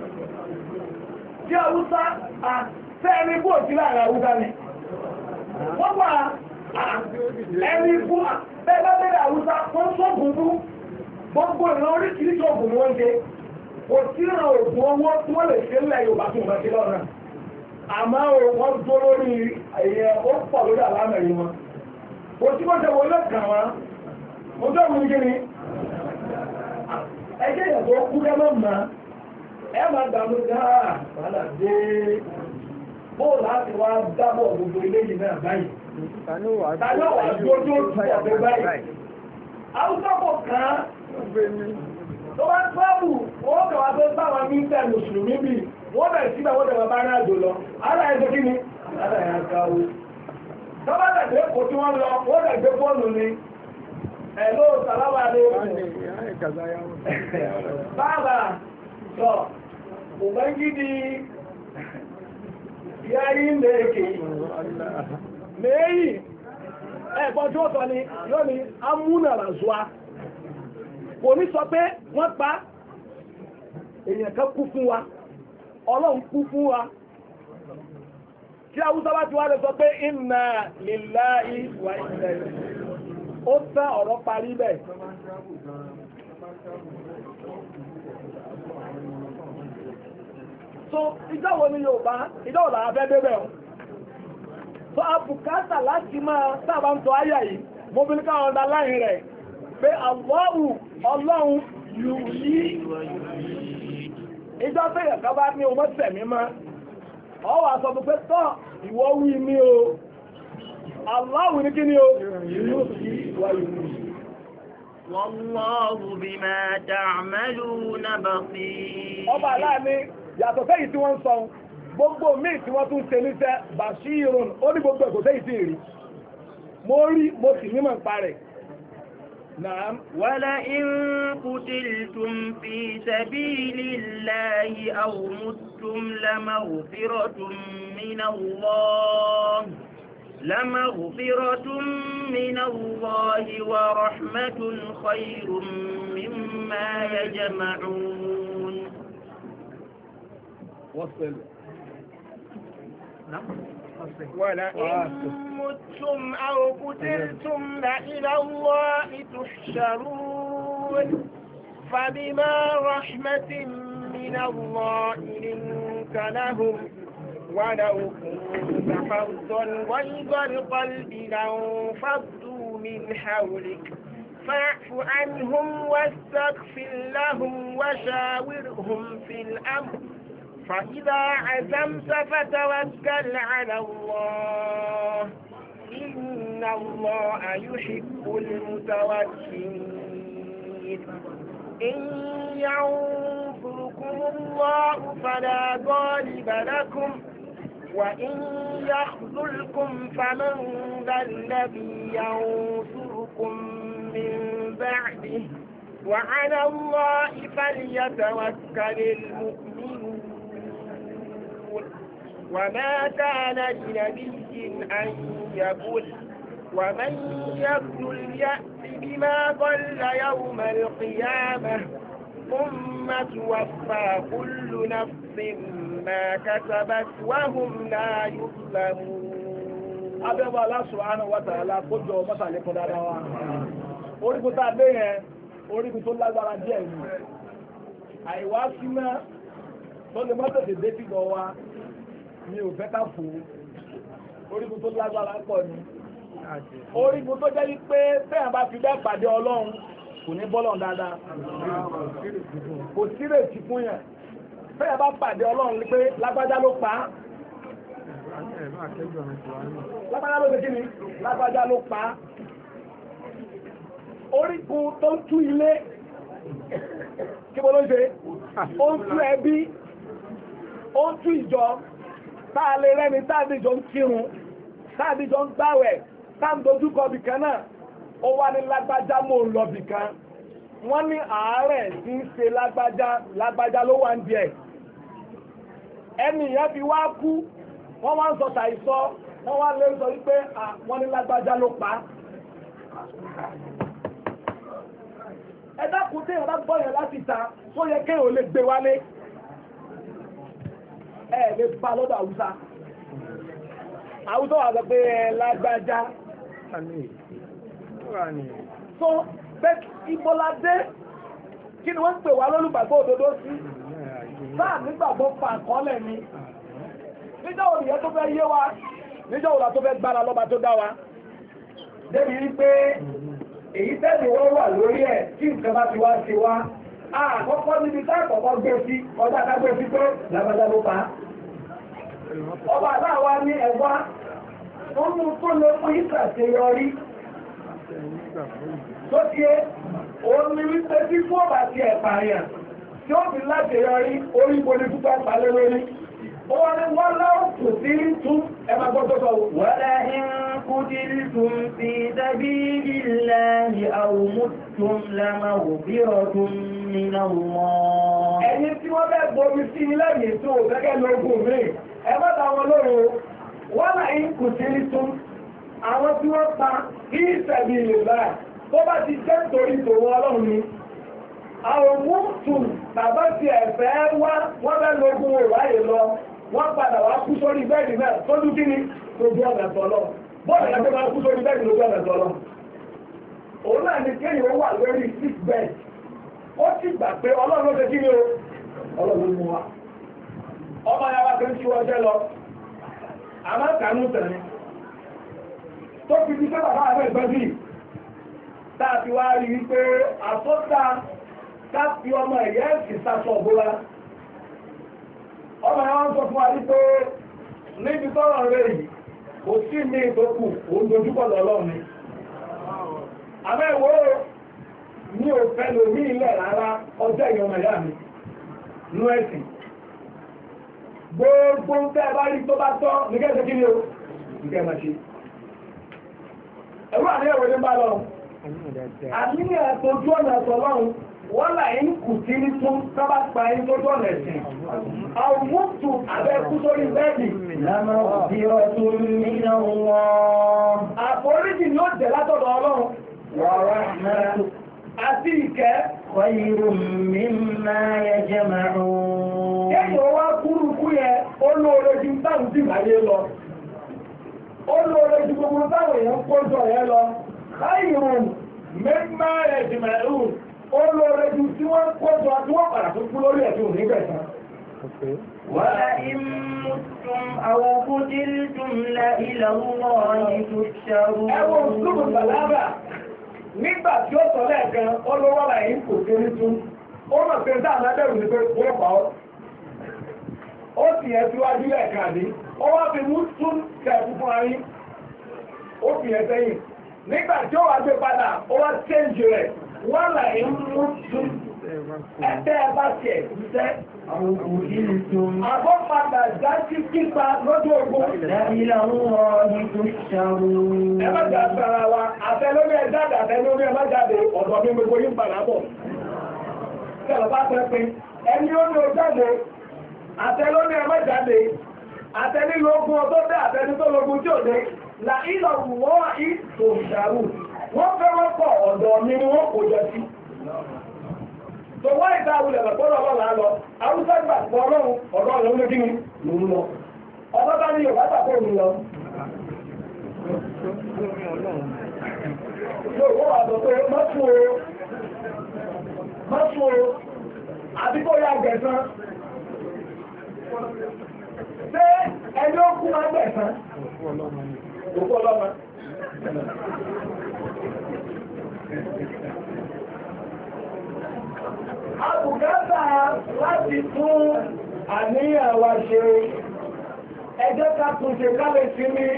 tí Haúsá àfẹ́ẹ̀rí bó sí láàrin Haúsá ni wọ́n wà ẹni fún bẹ́ẹ̀bẹ́bẹ́rẹ̀ Haúsá wọ́n sọ́gùn fún gbogbo ìran oríṣiríṣi ògùn wọ́n ṣe kò sí ìran ògùn owó tí wọ́n lè ṣe ńlẹ̀ Yorùbá tó wọ́n ṣe lọ́nà àmọ́ wọ́n tó lórí ẹ̀yẹ ó pọ̀ lórí àlámẹ̀rí wọn kò tí wọ́n ṣe wọlé kàn wọ́n mo tó wù ní kí ni ẹgbẹ́ ìyàn tó kú kẹ́mọ́ mọ́ ẹ máa dàmú dáa wàhálà dé bóò láti wá dábọ̀ gbogbo ilé yìí náà báyìí tàbí wà gbójú ọ̀pẹ̀ báyìí Haúsá kò kàn án tó bá tọ́bù wọ́n kàwà tó sáwọn mínísítà mùsùlùmí bì wọ́n bẹ̀rẹ̀ síbẹ̀ wọ́n tẹ̀wọ̀ bá rájò lọ ara ẹ̀sẹ̀ kí ni ara ẹ̀ àkáwó tọ́bá tẹ̀gbẹ́ kò tí wọ́n lọ wọ́n tẹ̀gbẹ́ fóònù ni ẹ̀ló sàlámà lé bàbá sọ Ubangiji ya yi da yake yi mẹ́yìn ẹ̀gbọ́n tí ó sọ ni yóò ní amúnàràzúwá kò ní sọ pé wọ́n pa èèyàn kan kú fún wa Ọlọ́run kú fún wa tí Haúsá bá ti wá lè sọ pé inna lillahi wa inna ilayhi ó tẹ́ ọ̀rọ̀ parí bẹ́ẹ̀ so ìjọ́wò ní Yorùbá ìjọ́wò làá fẹ́ débẹ̀ ọ̀ so abùkátà láti máa sábà ń tọ́ àyà yìí mo bí ní káwọn ọ̀dá láyìn rẹ̀ pé Allahu Ọlọ́run yìí ìjọ tẹ́yẹ̀ ká bá ní ọmọ tẹ̀mí mọ́ ọwọ́ àsọ pé tọ́ ìwọ wí mí o aláwọ̀ ní kí ni o yóò sí wà ìlú Wallahu bima ta'maluna basir. ọba aláàní yàtọ̀ sẹ́yìn tí wọ́n ń sọ gbogbo míì tí wọ́n tún ṣe níṣẹ́ bashirun ó ní gbogbo ẹ̀kọ́ sẹ́yìn tí rí mo rí mo sì nímọ̀ ń parẹ̀. نعم ولئن قتلتم في سبيل الله أو متم لمغفرة من الله ورحمة خير مما يجمعون. وصل. نعم. ولئن متم أو قتلتم لإلى الله تحشرون فبما رحمة من الله لنت لهم ولو كنت فظا غلظ القلب لانفضوا من حولك فاعف عنهم واستغفر لهم وشاورهم في الأمر فإذا عزمت فتوكل على الله إن الله يحب المتوكلين. إن ينصركم الله فلا غالب لكم وإن يخذلكم فمن ذا الذي ينصركم من بعده وعلى الله فليتوكل المؤمنون. وما كان لنبي أن يقول ومن يقتل يأت بما ضل يوم القيامة ثم توفى كل نفس ما كسبت وهم لا يظلمون. abẹ́bọ̀ Allah subhanahu wa ta'ala kójọ mọ́sàlẹ́kùn dáadáa wa orígun tá a dé yẹn orígun tó lágbára díẹ̀ ni àìwá síná tó lè mọ́tò dé fìgbọ̀ wa mi ò fẹ́ ká fò orígun tó lágbára pọ̀ ni orígun tó jẹ́ wípé tẹ́yàn bá fi bẹ́ẹ̀ pàdé ọlọ́run kò ní bọ́lọ̀ dáadáa kò sírètí fún yẹn tẹ́yàn bá pàdé ọlọ́run pé lágbájá ló pa á lágbájá ló ṣe kí ni lágbájá ló pa á orígun tó ń tú ilé kí bó ló ṣe ó ń tú ẹbí ó ń tú ìjọ táà lè rẹ́ni táàdìjọ ń kírun táàdìjọ ń gbáwẹ̀ táàdójúkọ bìkan náà ó wá ní lágbájá mò ń lọ bìkan wọ́n ní àárẹ̀ tí ń ṣe lágbájá ló wà ń díẹ̀ ẹni ìyẹn fi wá kú wọ́n wá ń sọ tàìsọ wọ́n wá lè sọ wípé wọ́n ní lágbájá ló pa ẹ dákun tí ìyẹn bá gbọ́yàn láti ta tó yẹ kéèyàn lè gbé wálé ẹ lè bá lọ́dọ̀ àwùsá àwùsá wà sọ pé ẹ lágbájá so bẹ́ẹ̀ ìbọ́ládé kí ni wọ́n ń pè wá lólùgbàgbọ́ òdodo sí sáà nígbàgbọ́ pa àkọọ́lẹ̀ ni níjọ́ òrìyẹ́ tó fẹ́ yé wa níjọ́ òrìyẹ́ tó fẹ́ gbára lọ́ba tó dá wa débi wípé èyí tẹ́lẹ̀ wọ́n wà lórí ẹ̀ tí nǹkan bá ti wá sí wa àkọ́kọ́ níbi tá àkọ́kọ́ gbé sí ọjà ká gbé sí pé lágbájá ló pa ọba aláwa ní ẹ̀wá tó mú tó lè fún ìṣàṣeyọrí tó tiẹ̀ òun ni wípé tí fún ọba ti ẹ̀ pààyàn tí ó fi láṣeyọrí orí ìbò ní púpọ̀ pàlẹ́ lórí wọ́n láwọ́ kò sí tún ẹmà gbọ́dọ̀ sọ ولئن قتلتم في سبيل الله أو متم لمغفرة من الله. ẹni tí wọ́n bẹ́ gbomi sí lẹ́yìn tó gẹ́gẹ́ lógún mi ẹgbẹ́ àwọn olóòrò ولئن قتلتم àwọn tí wọ́n pa kí سبيل الله tó bá ti jẹ́ torí tòun ọlọ́run ni àwọn mùtùm bàbá ti ẹ̀fẹ́ wá wọ́n bẹ́ lógún òráyè lọ wọ́n padà wá kú sórí bẹ́ẹ̀dì náà tó dún kí ni lójú ọ̀nà tọ́lọ́ bọ́ọ̀lù ẹgbẹ́ máa kú sórí bẹ́ẹ̀dì lójú ọ̀nà tọ́lọ́ òun náà ni kéèyàn wà lórí sick bed ó sì gbà pé ọlọ́run ló ṣe kí ni o ọlọ́run mú wa ọmọ yàrá tó ń ṣú ọjẹ́ lọ àmọ́ kànú tẹ̀lé tó fi di pé bàbá àwọn ìgbẹ́ bíi tá a ti wá rí wípé àtọ́ta ká fi ọmọ ẹ̀yẹ́ ẹ̀sìn sásọ ọ̀bọ́lá sọ fún wa wípé níbi tọ́rọ̀ rẹ̀ yìí kò sí ní ìtókù òun dojúkọ̀ lọ́lọ́run ni àmẹ́wò ní òfẹ́ lómi ilẹ̀ rárá ọjọ́ ìyọmọ̀ ìyá mi nú ẹ̀sìn gbogbo tẹ́ bá rí tó bá tọ́ ní kẹ́sẹ̀ kí ni ó nìkẹ́ máa ṣe ẹ̀rọ àníyàwó ní bá lọ àníyàn tó jú ọ̀nà ọ̀tọ̀lọ́run wọ́n là ń kù tí ní tún sábà pa ẹni tó jú ọ̀nà ẹ̀sìn àwọn mọ́tò abẹ́kú sórí bẹ́ẹ̀dì lámọ́ bí ọdún nínú wọn àforíjì ni ó jẹ́ látọ̀dọ̀ ọlọ́run wọ́n àti ìkẹ́ khayru mimma yajma'un. Kéèyàn wá kúrukú yẹ ó lóore ju táwọn sì láyé lọ. Ó lóore ju gbogbo táwọn èèyàn kójọ yẹn lọ. Khayru mimma yajma'un. Ó lóore ju tí wọ́n kójọ tí wọ́n padà tó kú lórí ẹ̀sùn nígbẹ̀sán. وَلَئِن مُتُّمْ أَوْ قُتِلْتُمْ لَإِلَى اللَّهِ تُحْشَرُونَ. Ẹwọ́n òṣùlùmù bàlágà nígbà tí ó sọ lẹ́ẹ̀kan olówó láyé kò kéré tún ó mọ̀ pé dáa máa bẹ̀rù ní pé wọ́n pa ọ́ ó sì yẹ síwájú lẹ́ẹ̀kan àdé ó wá fi mú tún kẹ̀kú fún ayé ó fi yẹ sẹ́yìn nígbà tí ó wá gbé padà ó wá change rẹ̀ wọ́n láyé mú tún ẹgbẹ́ ẹ bá tiẹ̀ ṣiṣẹ́ àbọ̀ padà dájú kípa lójú ogun. Ilẹ̀ ọ̀hún tó ṣàrò. Ẹ má jà sára wa, àfẹ́ lórí ẹ jáde, àfẹ́ lórí ẹ má jáde, ọ̀dọ̀ mi gbogbo yín padà bọ̀. Ṣẹ̀lọ̀ bá fẹ́ pin, ẹni ó ní o jáde, àfẹ́ lórí ẹ má jáde, àfẹ́ nílò ogun ọtọ́ dé, àfẹ́ ní tó lógun tí ò dé. Là ilẹ̀ wọ́n ì tó ṣàrò. Wọ́n fẹ́ wọ́n kọ̀ ọ̀dọ̀ mi ni wọ́n kò jọ sí. tó wá ìta àwùlẹ̀ pẹ̀pọ̀lọ̀ ọlọ́lá lọ àwùsá gbà pọ̀ ọlọ́run ọ̀dọ́ ọ̀lọ́run lókí ni lòun lọ ọ̀dọ́ bá ní Yorùbá tàbí òun lọ yóò wà sọ pé mọ́sùn o àti kó yá gbẹ̀sán ṣé ẹni ó kú máa gbẹ̀sán òkú ọlọ́mọ àbùkátà láti tún àníyàn wa ṣe ẹ jẹ́ ká tún ṣe kálẹ̀ sí mi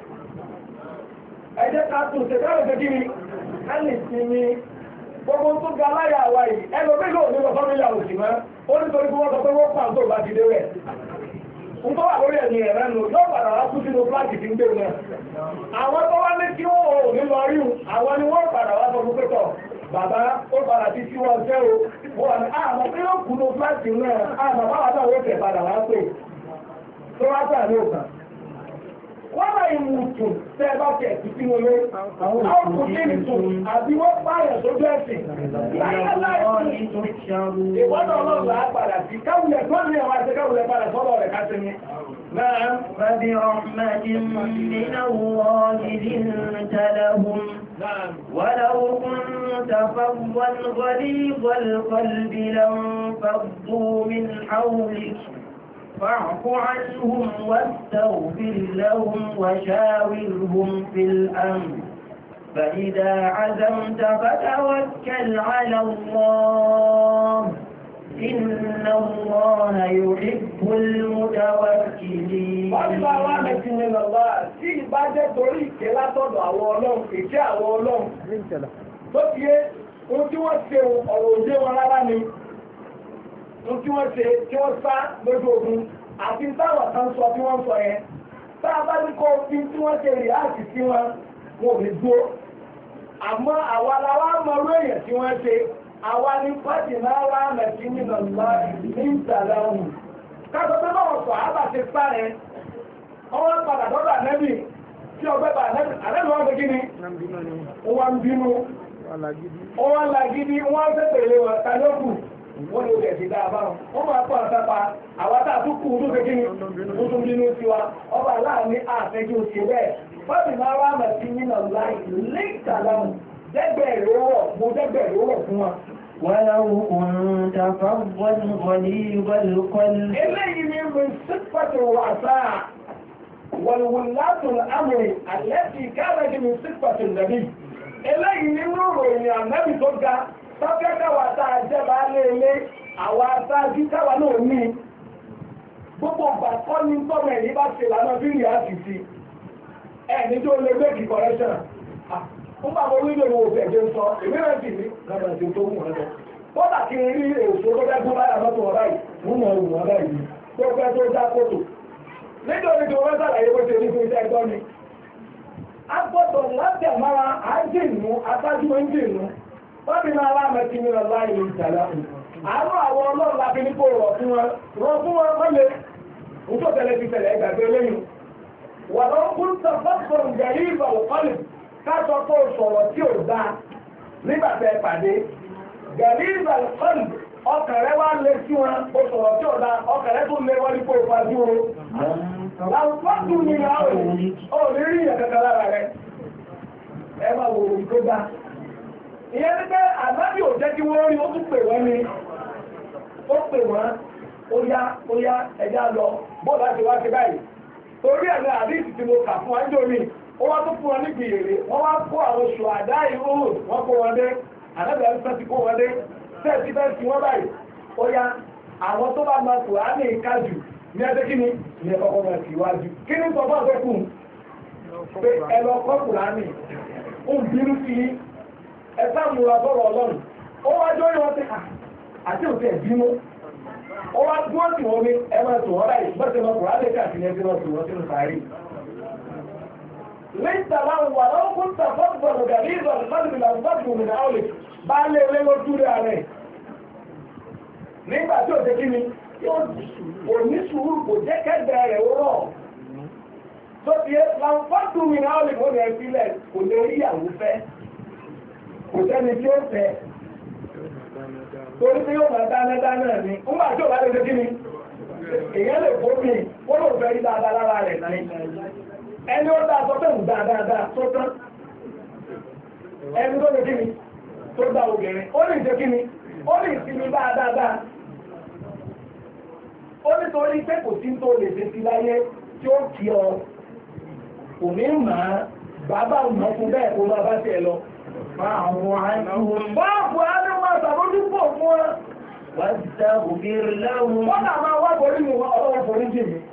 ẹ jẹ́ ká tún ṣe kálẹ̀ sí mi kálẹ̀ sí mi gbogbo tó ga láyà wa yìí ẹlòmí ló ní lọ́sọ́ nílẹ̀ òsì mọ́ ó nítorí bí wọ́n sọ pé wọ́n pàǹtó bá ti dé rẹ̀ ń tó wà lórí ẹ̀mí ẹ̀rẹ́ nù yóò padà wá kú sínú fúláàkì tí ń gbé náà àwọn tó wá ní kí wọ́n ò ní lọ rí àwọn ni wọ́n padà wá sọ fún pẹ́tọ̀ bàbá ó padà ti tí wọ́n fẹ́ o wọ́n ní àmọ́ pé ó kùnú fúláàkì náà àmọ́ báwa náà wọ́n tẹ̀ padà wá pé tó wá tà ní òkà wọ́n láì mú tù tẹ́ bá tẹ̀ sí sínú ilé àwọn òkùnkùn tù àbí wọ́n pààyàn tó jẹ́ ẹ̀sìn ìwọ́dọ̀ ọlọ́run là á padà sí káwulẹ̀ tó ní àwọn àti káwulẹ̀ padà sọ́dọ̀ rẹ̀ ká sí ni. فبرحمة من الله لنت لهم ولو كنت فظا غليظ القلب لانفضوا من حولك فاعف عنهم واستغفر لهم وشاورهم في الأمر فإذا عزمت فتوكل على الله إن الله يحب المتوكلين. Wọ́n bá wá mẹ́tí ní lọ́wọ́ tí ìbá jẹ́ torí ìkẹ́ látọ̀dọ̀ àwọn ọlọ́run, ìkẹ́ àwọn ọlọ́run. Tó ti yé, ohun tí wọ́n ṣe ọ̀rọ̀ òjé wọn rárá ni. Ohun tí wọ́n ṣe tí wọ́n sá lójú ogun àti táwọn kan sọ tí wọ́n sọ yẹn. Tá a bá ní kó fi tí wọ́n ṣe rí àti sí wọn, wọn ò lè dúró. Àmọ́ àwa la wá mọ orí èèyàn tí wọ́n ṣe. Àwa ní pàtì náà wá mẹ̀kí nínú ọ̀la ní ìtàlẹ̀ ọ̀hún. Káàkiri tó náà sọ àbá ti sáré, ọwọ́ padà dọ́dọ̀ ànẹ́bì tí ọgbẹ́ bá ànẹ́bì wọ́n fi kí ni? Wọ́n ń bínú. Wọ́n lagidi, wọ́n fẹ́ pèlè wọn tàlókù. Wọ́n ló rẹ̀ sí dáadáa. Wọ́n máa pọ̀ àtàpá, àwọn tá a tún kú tó fi kí ni? Ó tún bínú sí wa. Ọba láàrin àfẹ́jú ti bẹ́ẹ̀. Pàtì náà wá mẹ̀kí nínú ọ̀la ní ìtàlẹ̀ ọ̀hún. Dẹ́gbẹ̀rẹ̀ fún wa. ولو كنت فظا غليظ القلب eléyìí ni min sípàtì wàsá wàlúwàlátù àmì àlẹ́tì káàkiri min sípàtì nàbí eléyìí ni mú ròyìn ànábì tó ga tọ́kẹ́ káwà tá a jẹba léèlé àwọn aṣáájú káwà náà ní gbogbo ọgbà kọ́ ní tọ́mọ ẹ̀yìn bá ṣe lánà bí rí àṣìṣì ẹni tó lè make correction ń bá mo wílò ní òfin ẹ̀jẹ̀ ń sọ èmi rẹ̀ sì ní lọ́dọ̀ tí ó tó wù wọn lọ kódà kí n rí èso tó fẹ́ gbọ́ báyà mọ́tò ọ̀rá yìí mú mọ̀ òwò ọ̀rá yìí tó fẹ́ tó já kótó nítorí tí wọ́n sàlàyé bó ṣe ní fún iṣẹ́ ẹgbọ́n ni a gbọ́dọ̀ láti àmára àjìnú atájú ìjìnú wọ́n ti máa wá mẹ́tí ní ọlá ìlú ìjàlá àánú àwọn ọlọ́run láti ní kó rọ̀ fún wọn mọ́lẹ̀ òtó tẹ̀lé ti tẹ̀lé ẹgbàgbé lẹ́yìn wà lọ kún tọ́fọ́fọ́n gẹ̀rí ìbọ̀lùkọ́lù káṣọ kó sọ̀rọ̀ tí ò dáa nígbà tẹ́ pàdé gẹ̀rí ìbọ̀lùkọ́lù ọkàn rẹ wá lé sí wọn ó sọ̀rọ̀ tí ò dáa ọkàn rẹ tó lé wọ́n ní kó fajú o láwùjọ ní àwọn òní ìyẹ̀kẹ̀kẹ̀ lára rẹ̀ ẹ máa wò ó tó dá ìyẹn ní pé àgbábí ò jẹ́ kí wọ́n rí ó tún pè wọ́n ní ó pè wọ́n ó yá ẹjá lọ bọ́ọ̀lá ti wá sí báyìí torí ẹ̀mí àdíìsì tí mo kà fún wájú omi ó wá tó fún wọn níbi èrè wọ́n wá kó àwọn oṣù àdá ìhóhùn wọ́n kó wọn dé àdábẹ̀ ẹ̀rí ti kó wọn dé tẹ́ẹ̀sì bẹ́ẹ̀ sí wọ́n báyìí ó yá àwọn tó bá máa tò á ní ìkájù ní ẹgbẹ́ kí ni ní ẹ̀kọ́kọ́ máa sì wájú kí ní sọ fún àgbẹ́kùn pé ẹlọ kọ́kùnránì ń bínú sí ẹ̀sá múra sọ́rọ̀ ọlọ́run ó wá jọ yọ sí àti òfin ẹ̀bínú ó wá tí wọ́n sì wọ́n ní ẹgbẹ́ tó wọ́n láì bọ́sẹ̀ lọ kùránì káàkiri ní ẹgbẹ́ tó wọ́n sínú sàárì lẹ́yìntà láwọn wà lọ́wọ́ kún tàfọ́gbọ̀n gàrí ìzọ̀lù fásitì làwọn fásitì òmìnira ọ̀lẹ̀ bá lé lẹ́wọ́ túrẹ́ rẹ̀ nígbà tí ò jẹ́ kí ni kò ní sùúrù kò jẹ́ kẹ́gbẹ́ rẹ̀ ó rọ̀ tó ti ẹ́ láǹfọ́tù mi náà lè mọ́ rẹ̀ sílẹ̀ kò lè rí ìyàwó fẹ́ kò sẹ́ni tí ó fẹ́ torí tí yóò máa dáná ní nígbà tí ò bá lè ṣe kí ni èèyàn lè fóbi wọ́n lò fẹ́ rí dáadáa lára rẹ̀ náà ẹni ó dá sọ fẹ́hùn dáadáa tó tán ẹni tó lè kí ni tó dá obìnrin ó lè ṣe kí ni ó lè sinmi dáadáa ó nítorí pé kò sí tó lè ṣe sí láyé tí ó kí ọ kò ní máa bàbá ọmọ fún bẹ́ẹ̀ kó máa bá tiẹ̀ lọ. Báàbù ánúmọ̀ àtàbójúpò fún ọ. Wọ́n náà máa wá borí mu ọlọ́wọ́ borí jì mí.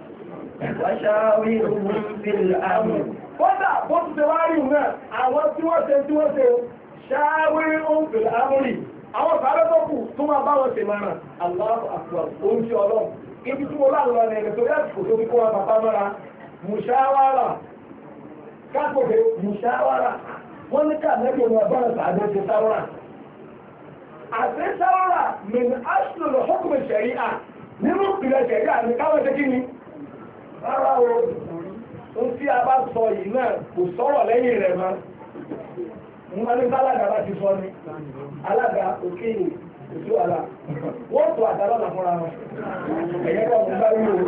Kódà bó ti ṣe wá rí náà, àwọn tí wọ́n ṣe ṣáwírí ń fìlà ámúrì. Àwọn sàárẹ́ tó kù tó máa bá wọn ṣe máa Allahu Akbar, oúnjẹ ọlọ́run. Ibi tí mo láàrín lọ ẹ̀rẹ̀ tó yẹ́ kò tó fi kó wọn bàbá mọ́ra, mùṣáwárà, káàkòkè mùṣáwárà, wọ́n ní káàmẹ́bí wọn bá wọn sàádọ́ ṣe sáwárà. Àti sáwárà, min aṣlùlù hukm ṣẹ̀ríà, nínú ìpìlẹ̀ ṣẹ̀ríà ní káwọn ṣe kí ni? Rárá o, ó tí a bá sọ yìí náà kò sọ̀rọ̀ lẹ́yìn rẹ̀ mọ́. Mo ní sálága bá ti sọ ní, alága òkèèrè ìjú àlà wọ́n tó àdálọ́nà fúnra wọn ẹ̀yẹ́ kọ́ ọ̀gbọ̀n bá rí o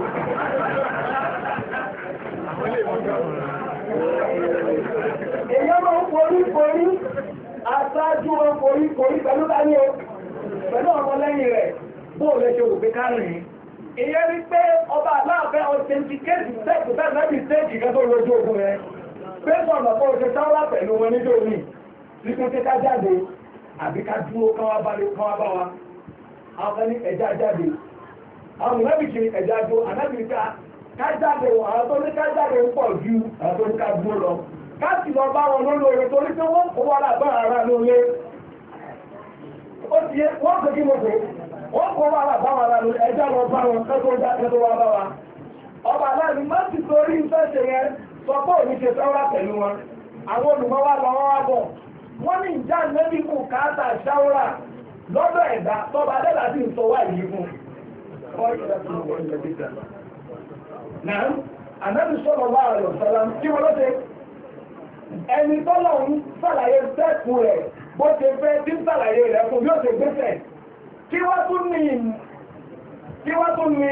èyẹ́ máa ń forí aṣáájú wọn forí pẹ̀lú dání o pẹ̀lú ọmọ lẹ́yìn rẹ̀ bóò lẹ́ṣẹ́ òpé kárìn ìyẹ́ rí pé ọba aláàfẹ́ ọ̀tẹ́ntikéèdì sẹ́ẹ̀kì kan tó lójú ogun rẹ̀ pé sọ̀nà fọ́ òṣè sáwọ́lá pẹ̀lú wọn níjọ́ ní nípé ká jáde àbí ká dúró káwá bá wa àwọn kan ní ẹja jáde àwọn mùnábìkì ní ẹja dó ànábìkì ká jáde wọn àwọn tó ní ká jáde ń pọ̀ ju àwọn tó ní ká dúró lọ ká sì lọ bá wọn lórí oore torí pé wọ́n kó wá lábá ara lóore ó ti yẹ wọ́n kò kí mo kò wọ́n kó wá lábá ara lóore ẹja lọ bá wọn kẹ́tọ́ wá bá wa ọba aláàbí má sì torí ìfẹ́ ṣe yẹn sọ pé òní ṣe sọ́wọ́ pẹ̀lú wọn àwọn olùmọ̀ wá lọ wọ́n wá bọ̀ wọ́n ní ìjà nẹ́bí kù káàtà ṣáwọ́rà lọ́dọ̀ ẹ̀dá tọba adẹ́dà sí ìsọ wà yìí fún náà ànábì sọ́lọ̀ wà rẹ̀ ọ̀sọ́lá kí wọ́n lọ́tẹ́ ẹni tọ́lọ̀ ń sàlàyé sẹ́kù rẹ̀ bó ṣe fẹ́ tí ń sàlàyé rẹ̀ fún bí ó ṣe gbéṣẹ̀ kí wọ́n tún ní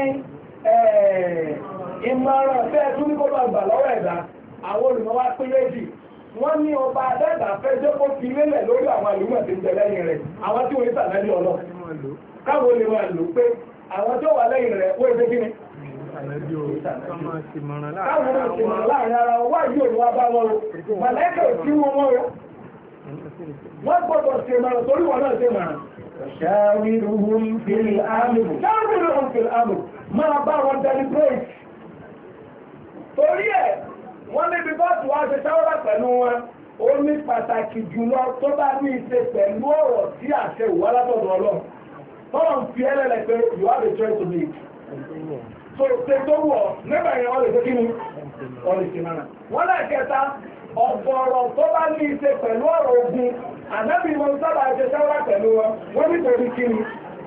ìmọ̀ràn fẹ́ tún ní kó lọ gbà lọ́wọ́ ẹ̀dá àwọn olùmọ̀ wá pín méjì wọ́n ní ọba adẹ́gbà fẹ́ jẹ́ kó fi lélẹ̀ lórí àwọn àlùmọ̀ tí ń jẹ lẹ́yìn rẹ̀ àwọn tí wọ́n ń sàlẹ́lì ọlọ́ káwọn lè máa lò pé àwọn tí ó wà lẹ́yìn rẹ̀ wọ́n èdè kíni káwọn máa ti mọ̀ràn láàrin ara wọn wáyé òun wá bá wọn o mọ̀lẹ́kẹ̀ tí wọ́n wọ́n o wọ́n gbọ́dọ̀ ṣe mọ̀ràn torí wọn náà ṣe mọ̀ràn ṣáwírùhùn fil amr. Ṣáwírùhùn fil amr. Máa bá wọn deliberate. Torí ẹ̀, wọ́n níbi bọ́ọ̀tù wá ṣe ṣáwọ́rà pẹ̀lú wọn. Ó ní pàtàkì jùlọ tó bá ní ìṣe pẹ̀lú ọ̀rọ̀ tí àṣẹ ìwà látọ̀dọ̀ Ọlọ́run. Tọ́lọ̀ ń fi ẹlẹ́lẹ̀ pé you have a choice to make. So ṣe tó wọ̀ nígbà yẹn wọ́n lè ṣe kí ni? Wọ́n lè ṣe náà. Wọ́n náà kẹta, ọ̀gọ̀rọ̀ tó bá ní ìṣe pẹ̀lú ọ̀rọ̀ ogun, ànábì wọn sábà ṣe ṣáwọ́rà pẹ̀lú wọn, wọ́n nítorí kí ni?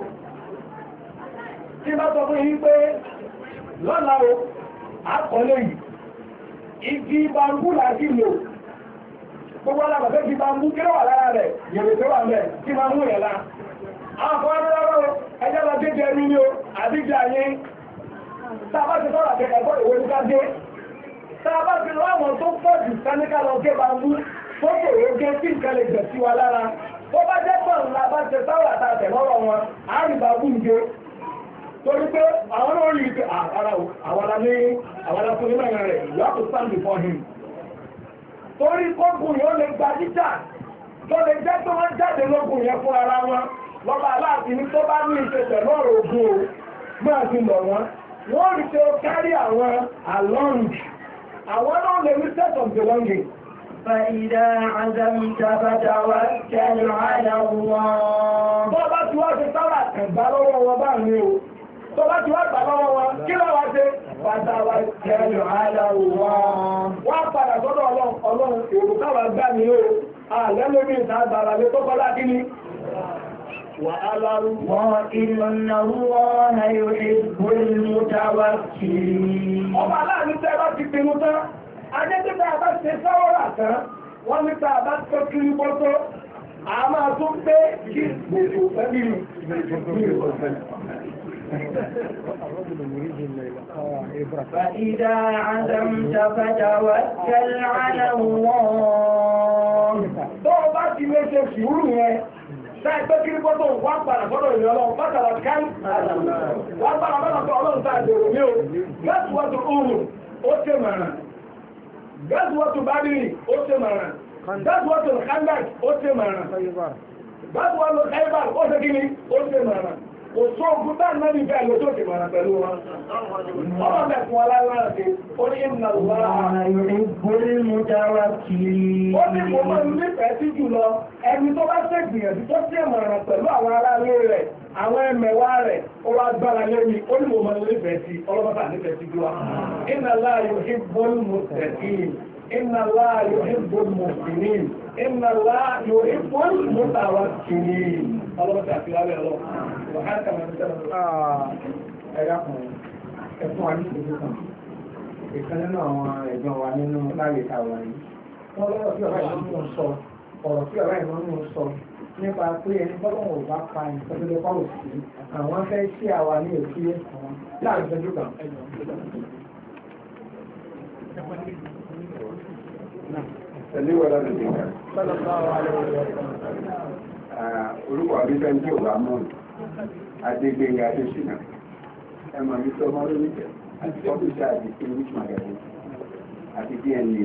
Tí bá sọ fún yín pé lọ́la o, àkọlé yìí, igi bambú láti lò. Gbogbo alábàtẹ́ ti bambú kí ló wà lára rẹ̀, yèrè tó wà mẹ́, kí máa mú yẹ̀ lá. Àwọn kan rárá ẹjọ́ lọ gé jẹ ní o, àbíjà yín. Tàbá ti sọ́rọ̀ àkẹ́kọ̀ọ́ ìwé ní ká gé. Tàbá ti láwọn tó pọ̀ jù sáníkà lọ gé bambú, tó kòrò gé tí nǹkan lè gbẹ̀ sí wa lára. Tó bá jẹ́ pọ̀ ńlá bá ṣe sáwọ̀ àtàtẹ̀ lọ́rọ̀ wọn, àárín bambú ń gé. Torí pé àwọn náà rí pé àwọn fún nígbà rẹ̀, you have to stand before him. Torí kókùn yóò lè gba jíjà, tó lè jẹ́ tó wọ́n jáde lókùn yẹn fún ara wọn. Lọ́ba aláàfin ní tó bá ní ìṣe pẹ̀lú ọ̀rọ̀ ogun o, máa fi lọ̀ wọ́n. Wọ́n rí pé ó kárí àwọn along. Àwọn náà lè rí set of belonging. فإذا عزمت فتوكل على الله. Tó bá ti wá ṣe sára ẹ̀gbá lọ́wọ́ wọn bá ní o. Tó bá ti wá gbà lọ́wọ́ wọn, kí ló wá ṣe? Fatawakkal ala Allah. Wọ́n padà sọ́dọ̀ Ọlọ́run èrò káwà gbá ní o. Àlẹ́lómi ìta àgbàrà lé tó kọ́lá kí ni? وإن الله يحب المتوكلين. Ọba láàrin tẹ́ bá ti pinnu tán, ajẹ́ tí bá bá ṣe sọ́wọ́rà tán, wọ́n ní tàà bá tó kiri bọ́tọ́, a máa tún pé kí gbèsò fẹ́bí فإذا عزمت فتوكل على الله. Tó bá ti lè ṣe sùúrù yẹn, Sáàgbé kí ní pọ́tò wá padà fọ́dọ̀ ìlú ọlọ́run, pátàlá káì, wá padà fọ́dọ̀ ọlọ́run sáàdèrò ní o. Gẹ́sùwọ́tò oòrùn, ó tẹ́ màrà. Gẹ́sùwọ́tò bádìrì, ó tẹ́ màrà. Gẹ́sùwọ́tò khandak, ó tẹ́ màrà. Gẹ́sùwọ́tò khaybar, ó tẹ́ kíní, ó tẹ́ màrà. Òṣó ogun bá náà ní bẹ́ẹ̀ ló tó tẹ́ màrà pẹ̀lú wọn. Ọmọ mẹ́fún aláwọ̀ ṣe, ó ní ìnà lọ́wọ́. Ó ní mo máa ń nífẹ̀ẹ́ sí jùlọ ẹni tó bá ṣe gbìyànjú tó sí ẹ̀mọ̀ràn pẹ̀lú àwọn aráalé rẹ̀, àwọn ẹmẹ̀wà rẹ̀, ó wá gbára lẹ́ni, ó ní mo máa ń nífẹ̀ẹ́ sí, ọlọ́pàá nífẹ̀ẹ́ sí jùlọ. Inna Allah yuhibbul muttaqin. Inna Allah yuhibbul muhsinin. Inna Allah yuhibbul mutawakkilin. Ọlọ́pàá àti wálé ọlọ́. Ẹ̀fún wa ní ìṣẹ́jú kan. Ìkan nínú àwọn ẹ̀gbọ́n wa nínú láyé táwọn yìí. Wọ́n lọ́wọ́ sí ọ̀rá ìmọ̀ sọ, ọ̀rọ̀ sí ọ̀rá ìmọ̀ sọ nípa pé ẹni tọ́lọ́wọ̀ bá pa ìtọ́jọ́ pàwọ̀ sí àwọn fẹ́ sí àwa ní òkú àwọn láàrin ìṣẹ́jú kan. Ẹlẹ́wọ̀lá lè dìgbà. Orúkọ àbífẹ́ tí ò bá mọ́ Adégbénga Adéṣínà. Ẹmọ̀ mi sọ mọ́ lórí jẹ́ àti ọ́fíṣà àti English magazine àti DNA.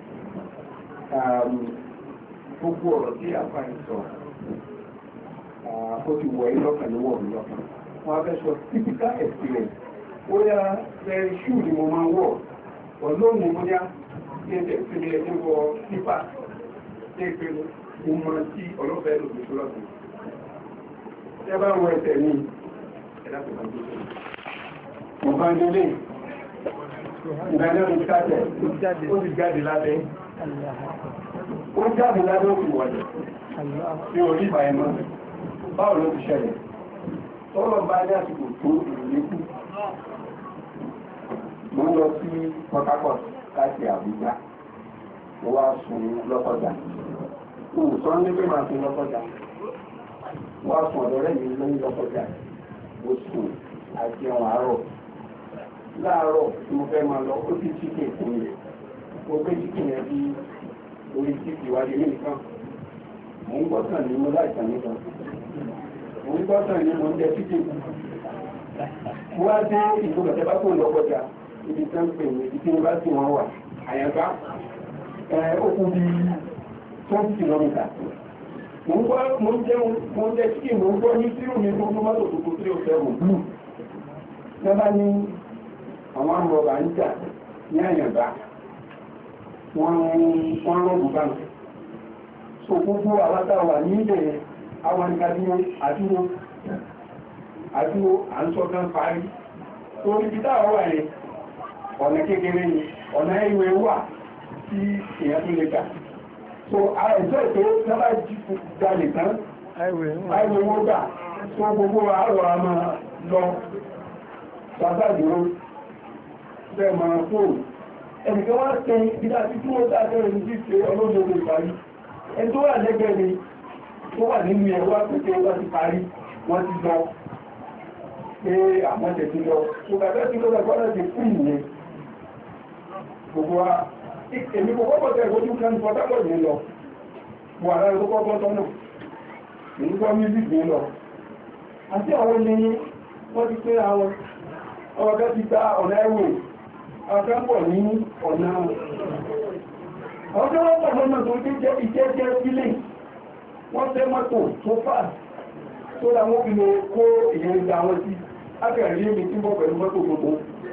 Gbogbo ọ̀rọ̀ tí àpá ìsọ ó ti wọ ilọ́kàn ló wọ̀ mí lọ́kàn. Wọ́n á fẹ́ sọ typical experience. Ó yá ṣú ni mo máa ń wọ̀. Ọlọ́run mo yá ní ẹ̀jẹ̀ ìpínlẹ̀ ẹ̀jẹ̀ wọ nípa ní ìpinnu mo mọ tí ọlọ́fẹ́ lòdì tó lọ́sùn. Ṣé bá wọ ẹsẹ̀ ní ẹ̀dá tó bá tó sọ? Mo bá ń délé. Ìgbàlẹ́ mi sáàtẹ̀, ó ti jáde lábẹ́. Ó jáde lábẹ́ òkú wọ̀lẹ̀. Tí orí ìbà ẹmọ́, báwo ló ti ṣẹlẹ̀? Tọ́lọ̀ bá ní àsìkò tó ìrìnlẹ́kù. Mo ń lọ sí Port Harcourt láti Àbújá. Mo wá sùn Lọ́kọ́jà. Mo sọ ní pé máa sùn Lọ́kọ́jà. Mo wá sùn ọ̀dọ̀ rẹ̀ mi lórí Lọ́kọ́jà. Mo sùn àti ọ̀rọ̀ àárọ̀. Láàárọ̀ tí mo fẹ́ máa lọ, ó sì chicken fún mi. Mo gbé chicken yẹn bí orí títì wájú ní nìkan. Mo ń gbọ́sàn ní mo láìsàn nìkan. Mo ń gbọ́sàn ní mo ń jẹ chicken. Mo wá dé ìgbòkàtẹ́ bá kò Lọ́kọ́jà. Ibi tán pè ní ibi tí bá tí wọ́n wà. Àyànbá ó kú bí 20 kìlómítà. mo ń jẹun mo ń jẹ chicken mo ń gbọ́ ní sírù mi fún mọ́tò tuntun 307 blue lọ́bá ní àwọn amọ̀bà ń jà ní àyànbá wọ́n rọ́bù báńkì so gbogbo àwátàwà ní ilẹ̀ àwọn ìkàdúró àdúró à ń sọ́kàn parí tó ibi táwà wà ní ọ̀nà kékeré ni ọ̀nà ìwé wà tí èèyàn tó lè gbà so àìsọ́ ìpé lọ́bá jalè tán àìwé wó gbà tó gbogbo àárọ̀ àmà lọ sàtàdúró bẹ́ẹ̀ máa fóònù ẹnìkan wá tẹ ìdá tí tí ó dáadẹ́rẹ̀ ní ṣe ọlọ́dọ̀ ìparí ẹni tó wà lẹ́gbẹ̀ẹ́ ni tó wà nínú ẹ̀ wá pẹ́kẹ́ wá ti parí wọ́n ti lọ pé àmọ́jẹ̀ ti lọ tó bàbẹ́ tí ló lọ́gbọ́n ti fún ìyẹn gbogbo wa èmi kò kọ́kọ́ tẹ̀ ìwójú kan ní pọ́tàkọ̀ ní lọ wà lára tó kọ́kọ́ tọ́nà ní gbọ́ music ní lọ àti àwọn ní wọ́n ti pé àwọn ọ̀gá ti gba ọ̀nà ẹ̀wẹ̀ akẹ́pọ̀ ní ọ̀nà ọjọ́ wọ́n pọ̀ lọ́nà tó jẹ́ ìjẹ́jẹ́ sílẹ̀ wọ́n tẹ́ mọ́tò tó fà tó láwọn fi lè kó ìyẹn ìgbà wọn sí akẹ́rí èmì tí bọ́ pẹ̀lú mọ́tò gbogbo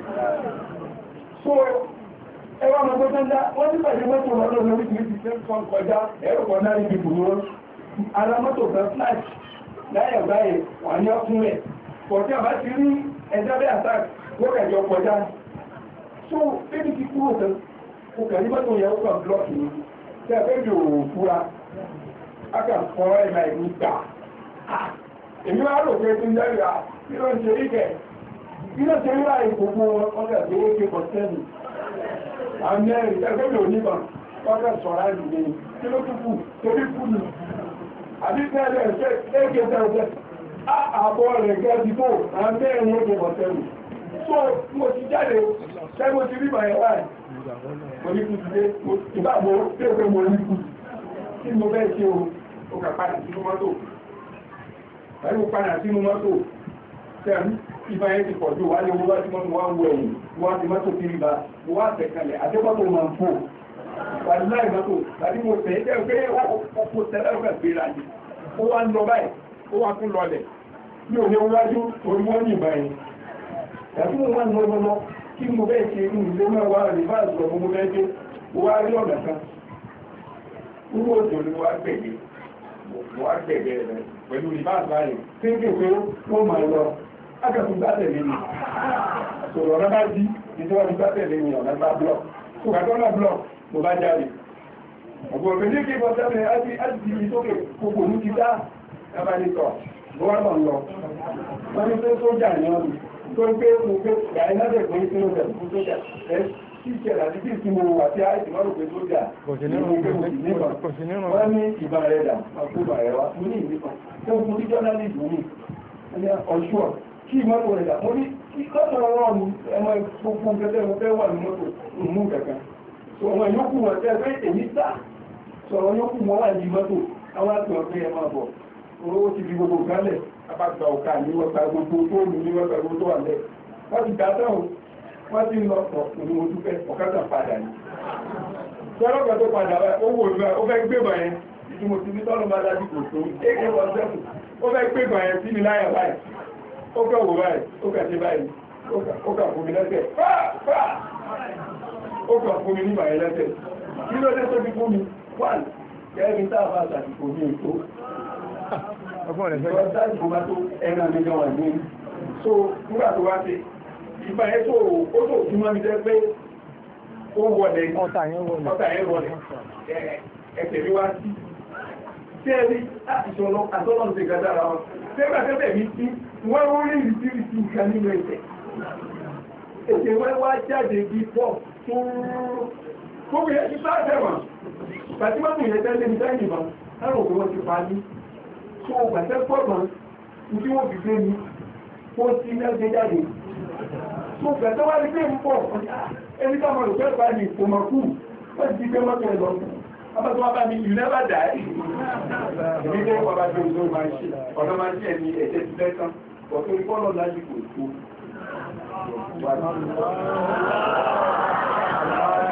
so ẹwà mọ́tò tó ń dá wọ́n ti pàdé mọ́tò lọ́nà lórí kìí ti fẹ́ kọjá ẹ̀rọ̀kọ̀ náà ní ìbùdó wọn ara mọ́tò fẹ́ flash láyẹ̀ báyẹ̀ wà ní ọkùnrin pọ̀ tí a bá ti rí ẹjọ́ bẹ́ attack wọ́kẹ̀jọ kọjá so ebi ti kúrò tán o kàrí mọ́tò yẹ ó kàn blọ́ọ̀kì ní tí a fẹ́ yóò fúra a kà fọ́ ẹ̀mà ìlú gbà èmi wá rò pé tí ń jẹ́ ìrà kí ló ń ṣe rí kẹ̀ kí ló ṣe rí láì gbogbo ọkà tó ó ké pọ̀tẹ́nì àmì ẹ̀rì ẹgbẹ́ mi ò níbọn ọkà sọ̀rọ̀ àìlú ní kí ló tún kù torí kú ni àbí tẹ́lẹ̀ ẹ̀kẹ́ tẹ́lẹ̀ àbọ̀ rẹ̀ gẹ́ ti tó àmì ẹ̀rì ó ké pọ̀tẹ́nì so mo ti jáde ṣẹ́gbó ti rí bàyẹ̀ láì mo ní kú ti dé ìbáàbò tí ó pé mo ní kú tí mo bẹ́ẹ̀ ṣe o kà padà sínú mọ́tò ẹ̀rù padà sínú mọ́tò tẹ́rù ìbáyẹ̀ ti pọ̀ jù wá ní owó láti mọ́tò wá ń wọ ẹ̀yìn wọ́n ti mọ́tò kiri bá mo wá tẹ̀kalẹ̀ àdébọ́tò máa ń fò pàdé láì mọ́tò tàbí mo tẹ̀ ẹ́ pé ó tẹ́lẹ̀ ọ̀gá gbéra ni ó wá ń lọ báyìí ó wá tún lọlẹ̀ ní òní wájú orí wọ́n yìnbọn yìí yàtí mo máa ń lọ́wọ́lọ́ kí mo bẹ́ẹ̀ ṣe inú ilé máa wá rí bá àjọ mo bẹ́ẹ̀ dé mo wá rí ọ̀nà kan nínú òjò ni wá gbẹ̀gbẹ̀ rẹ̀ pẹ̀lú ìbá àbáyé tí ń kéwé ó máa lọ ágàtún bá tẹ̀lé mi sọ̀rọ̀ ọ̀nà bá jí ìjọba bá tẹ̀lé mi ọ̀nà bá blọ̀ tó bá tọ́nà blọ̀ mo bá jáde ọ̀gbọ̀n òfin ní kí bọ́ sẹ́lẹ̀ láti di ìtókè gbogbo mú ti dá abánitọ̀ bó wá lọ lọ wọ́n ní pé sójà ní ọdún tó ń pé mo pé ìyàrí náà dẹ̀ pé sínú rẹ̀ fún sójà ẹ́ sí ìṣẹ̀lẹ̀ àti tí mo wà tí àìsí mọ́rò pé sójà wọ́n ní ìbá rẹ̀ dà ọkùnbà rẹ̀ wá mo ní ìdíkan tó fún ní jọ́nálìsì ní ọ̀ṣọ́ kí mọ́tò rẹ̀ dà mo ní lọ́tọ̀ ọ̀rọ̀ mi ẹmọ gbogbo gẹ́gẹ́ mo fẹ́ wà ní mọ́tò mú kankan so ọmọ yókù wọn tẹ́ pé èmi sá sọ̀rọ̀ yókù wọn wà ní mọ́tò àwọn àti ọ̀pẹ́ ẹ máa bọ̀ owó ti fi gbogbo gálẹ̀ apáta ọ̀ká ní wọ́ta gbogbo fóònù ní wọ́ta gbogbo tó wà lẹ́ wọ́n ti dá dáhùn wọ́n ti lọ ọ̀pọ̀ ní mo dúpẹ́ ọ̀kátà padà ní sọ́lọ́gbà tó padà owó ìgbà ó fẹ́ gbé bàyẹn ìdí mo ti ní tọ́lọ́ bá dájú kò tó kéèké wọ́n sẹ́kù ó fẹ́ gbé bàyẹn sí mi láyà báyìí ó kẹ́ wò báyìí ó kẹ́ ṣe báyìí ó kà fún mi lẹ́sẹ̀ ó kà fún mi ní bàyẹn lẹ́sẹ̀ kí ló dé tó fi fún mi wọ́n kẹ́rin tá a bá ṣàtìkò ní ètò ọgbọ́n rẹ̀ fẹ́ ọjọ́ ìgbòmá tó ẹran mi gan wà ní so nígbà tó wá sí ìgbà ẹ́ tó ó tó tí mọ́ mi jẹ́ pé ó wọlé ọ̀tà yẹn wọlé ẹ̀tẹ̀ mi wá sí tí ẹ rí ìṣọ̀lọ́ àtọ́lọ́ ti gàdá ara wọn tẹ́gbà tẹ́bẹ̀ mi sí wọ́n ó rí ìrísí nǹkan nínú ẹ̀tẹ̀ ètè wọ́n wá jáde bí pọ̀ tó gbogbo yẹn ti bá tẹ̀wọ̀n pàtí mọ́tò yẹn tẹ́lẹ̀ ní sẹ́yìn ìbọn láàrùn òkú wọn ti pa ní tó gbàtẹ́ pọ̀gbọ̀n tí wọ́n fi gbé ní ó sí lẹ́gbẹ́ jáde tó gbàtẹ́ wá ní pé ń pọ̀ ẹni tó mọ̀ lùpẹ́ bá ní ìfòmọ̀kú wọ́n ti gbé mọ́tò ẹ̀ lọ ọmọdé wá bá ní ìlú never die ìdílé wọn bá jẹ́ òṣèlú máa ń ṣe ọ̀nà máa ń ṣe ẹni ẹ̀jẹ̀ ti lẹ́tàn ọ̀tọ́ ìfọ́nà lájú kò tó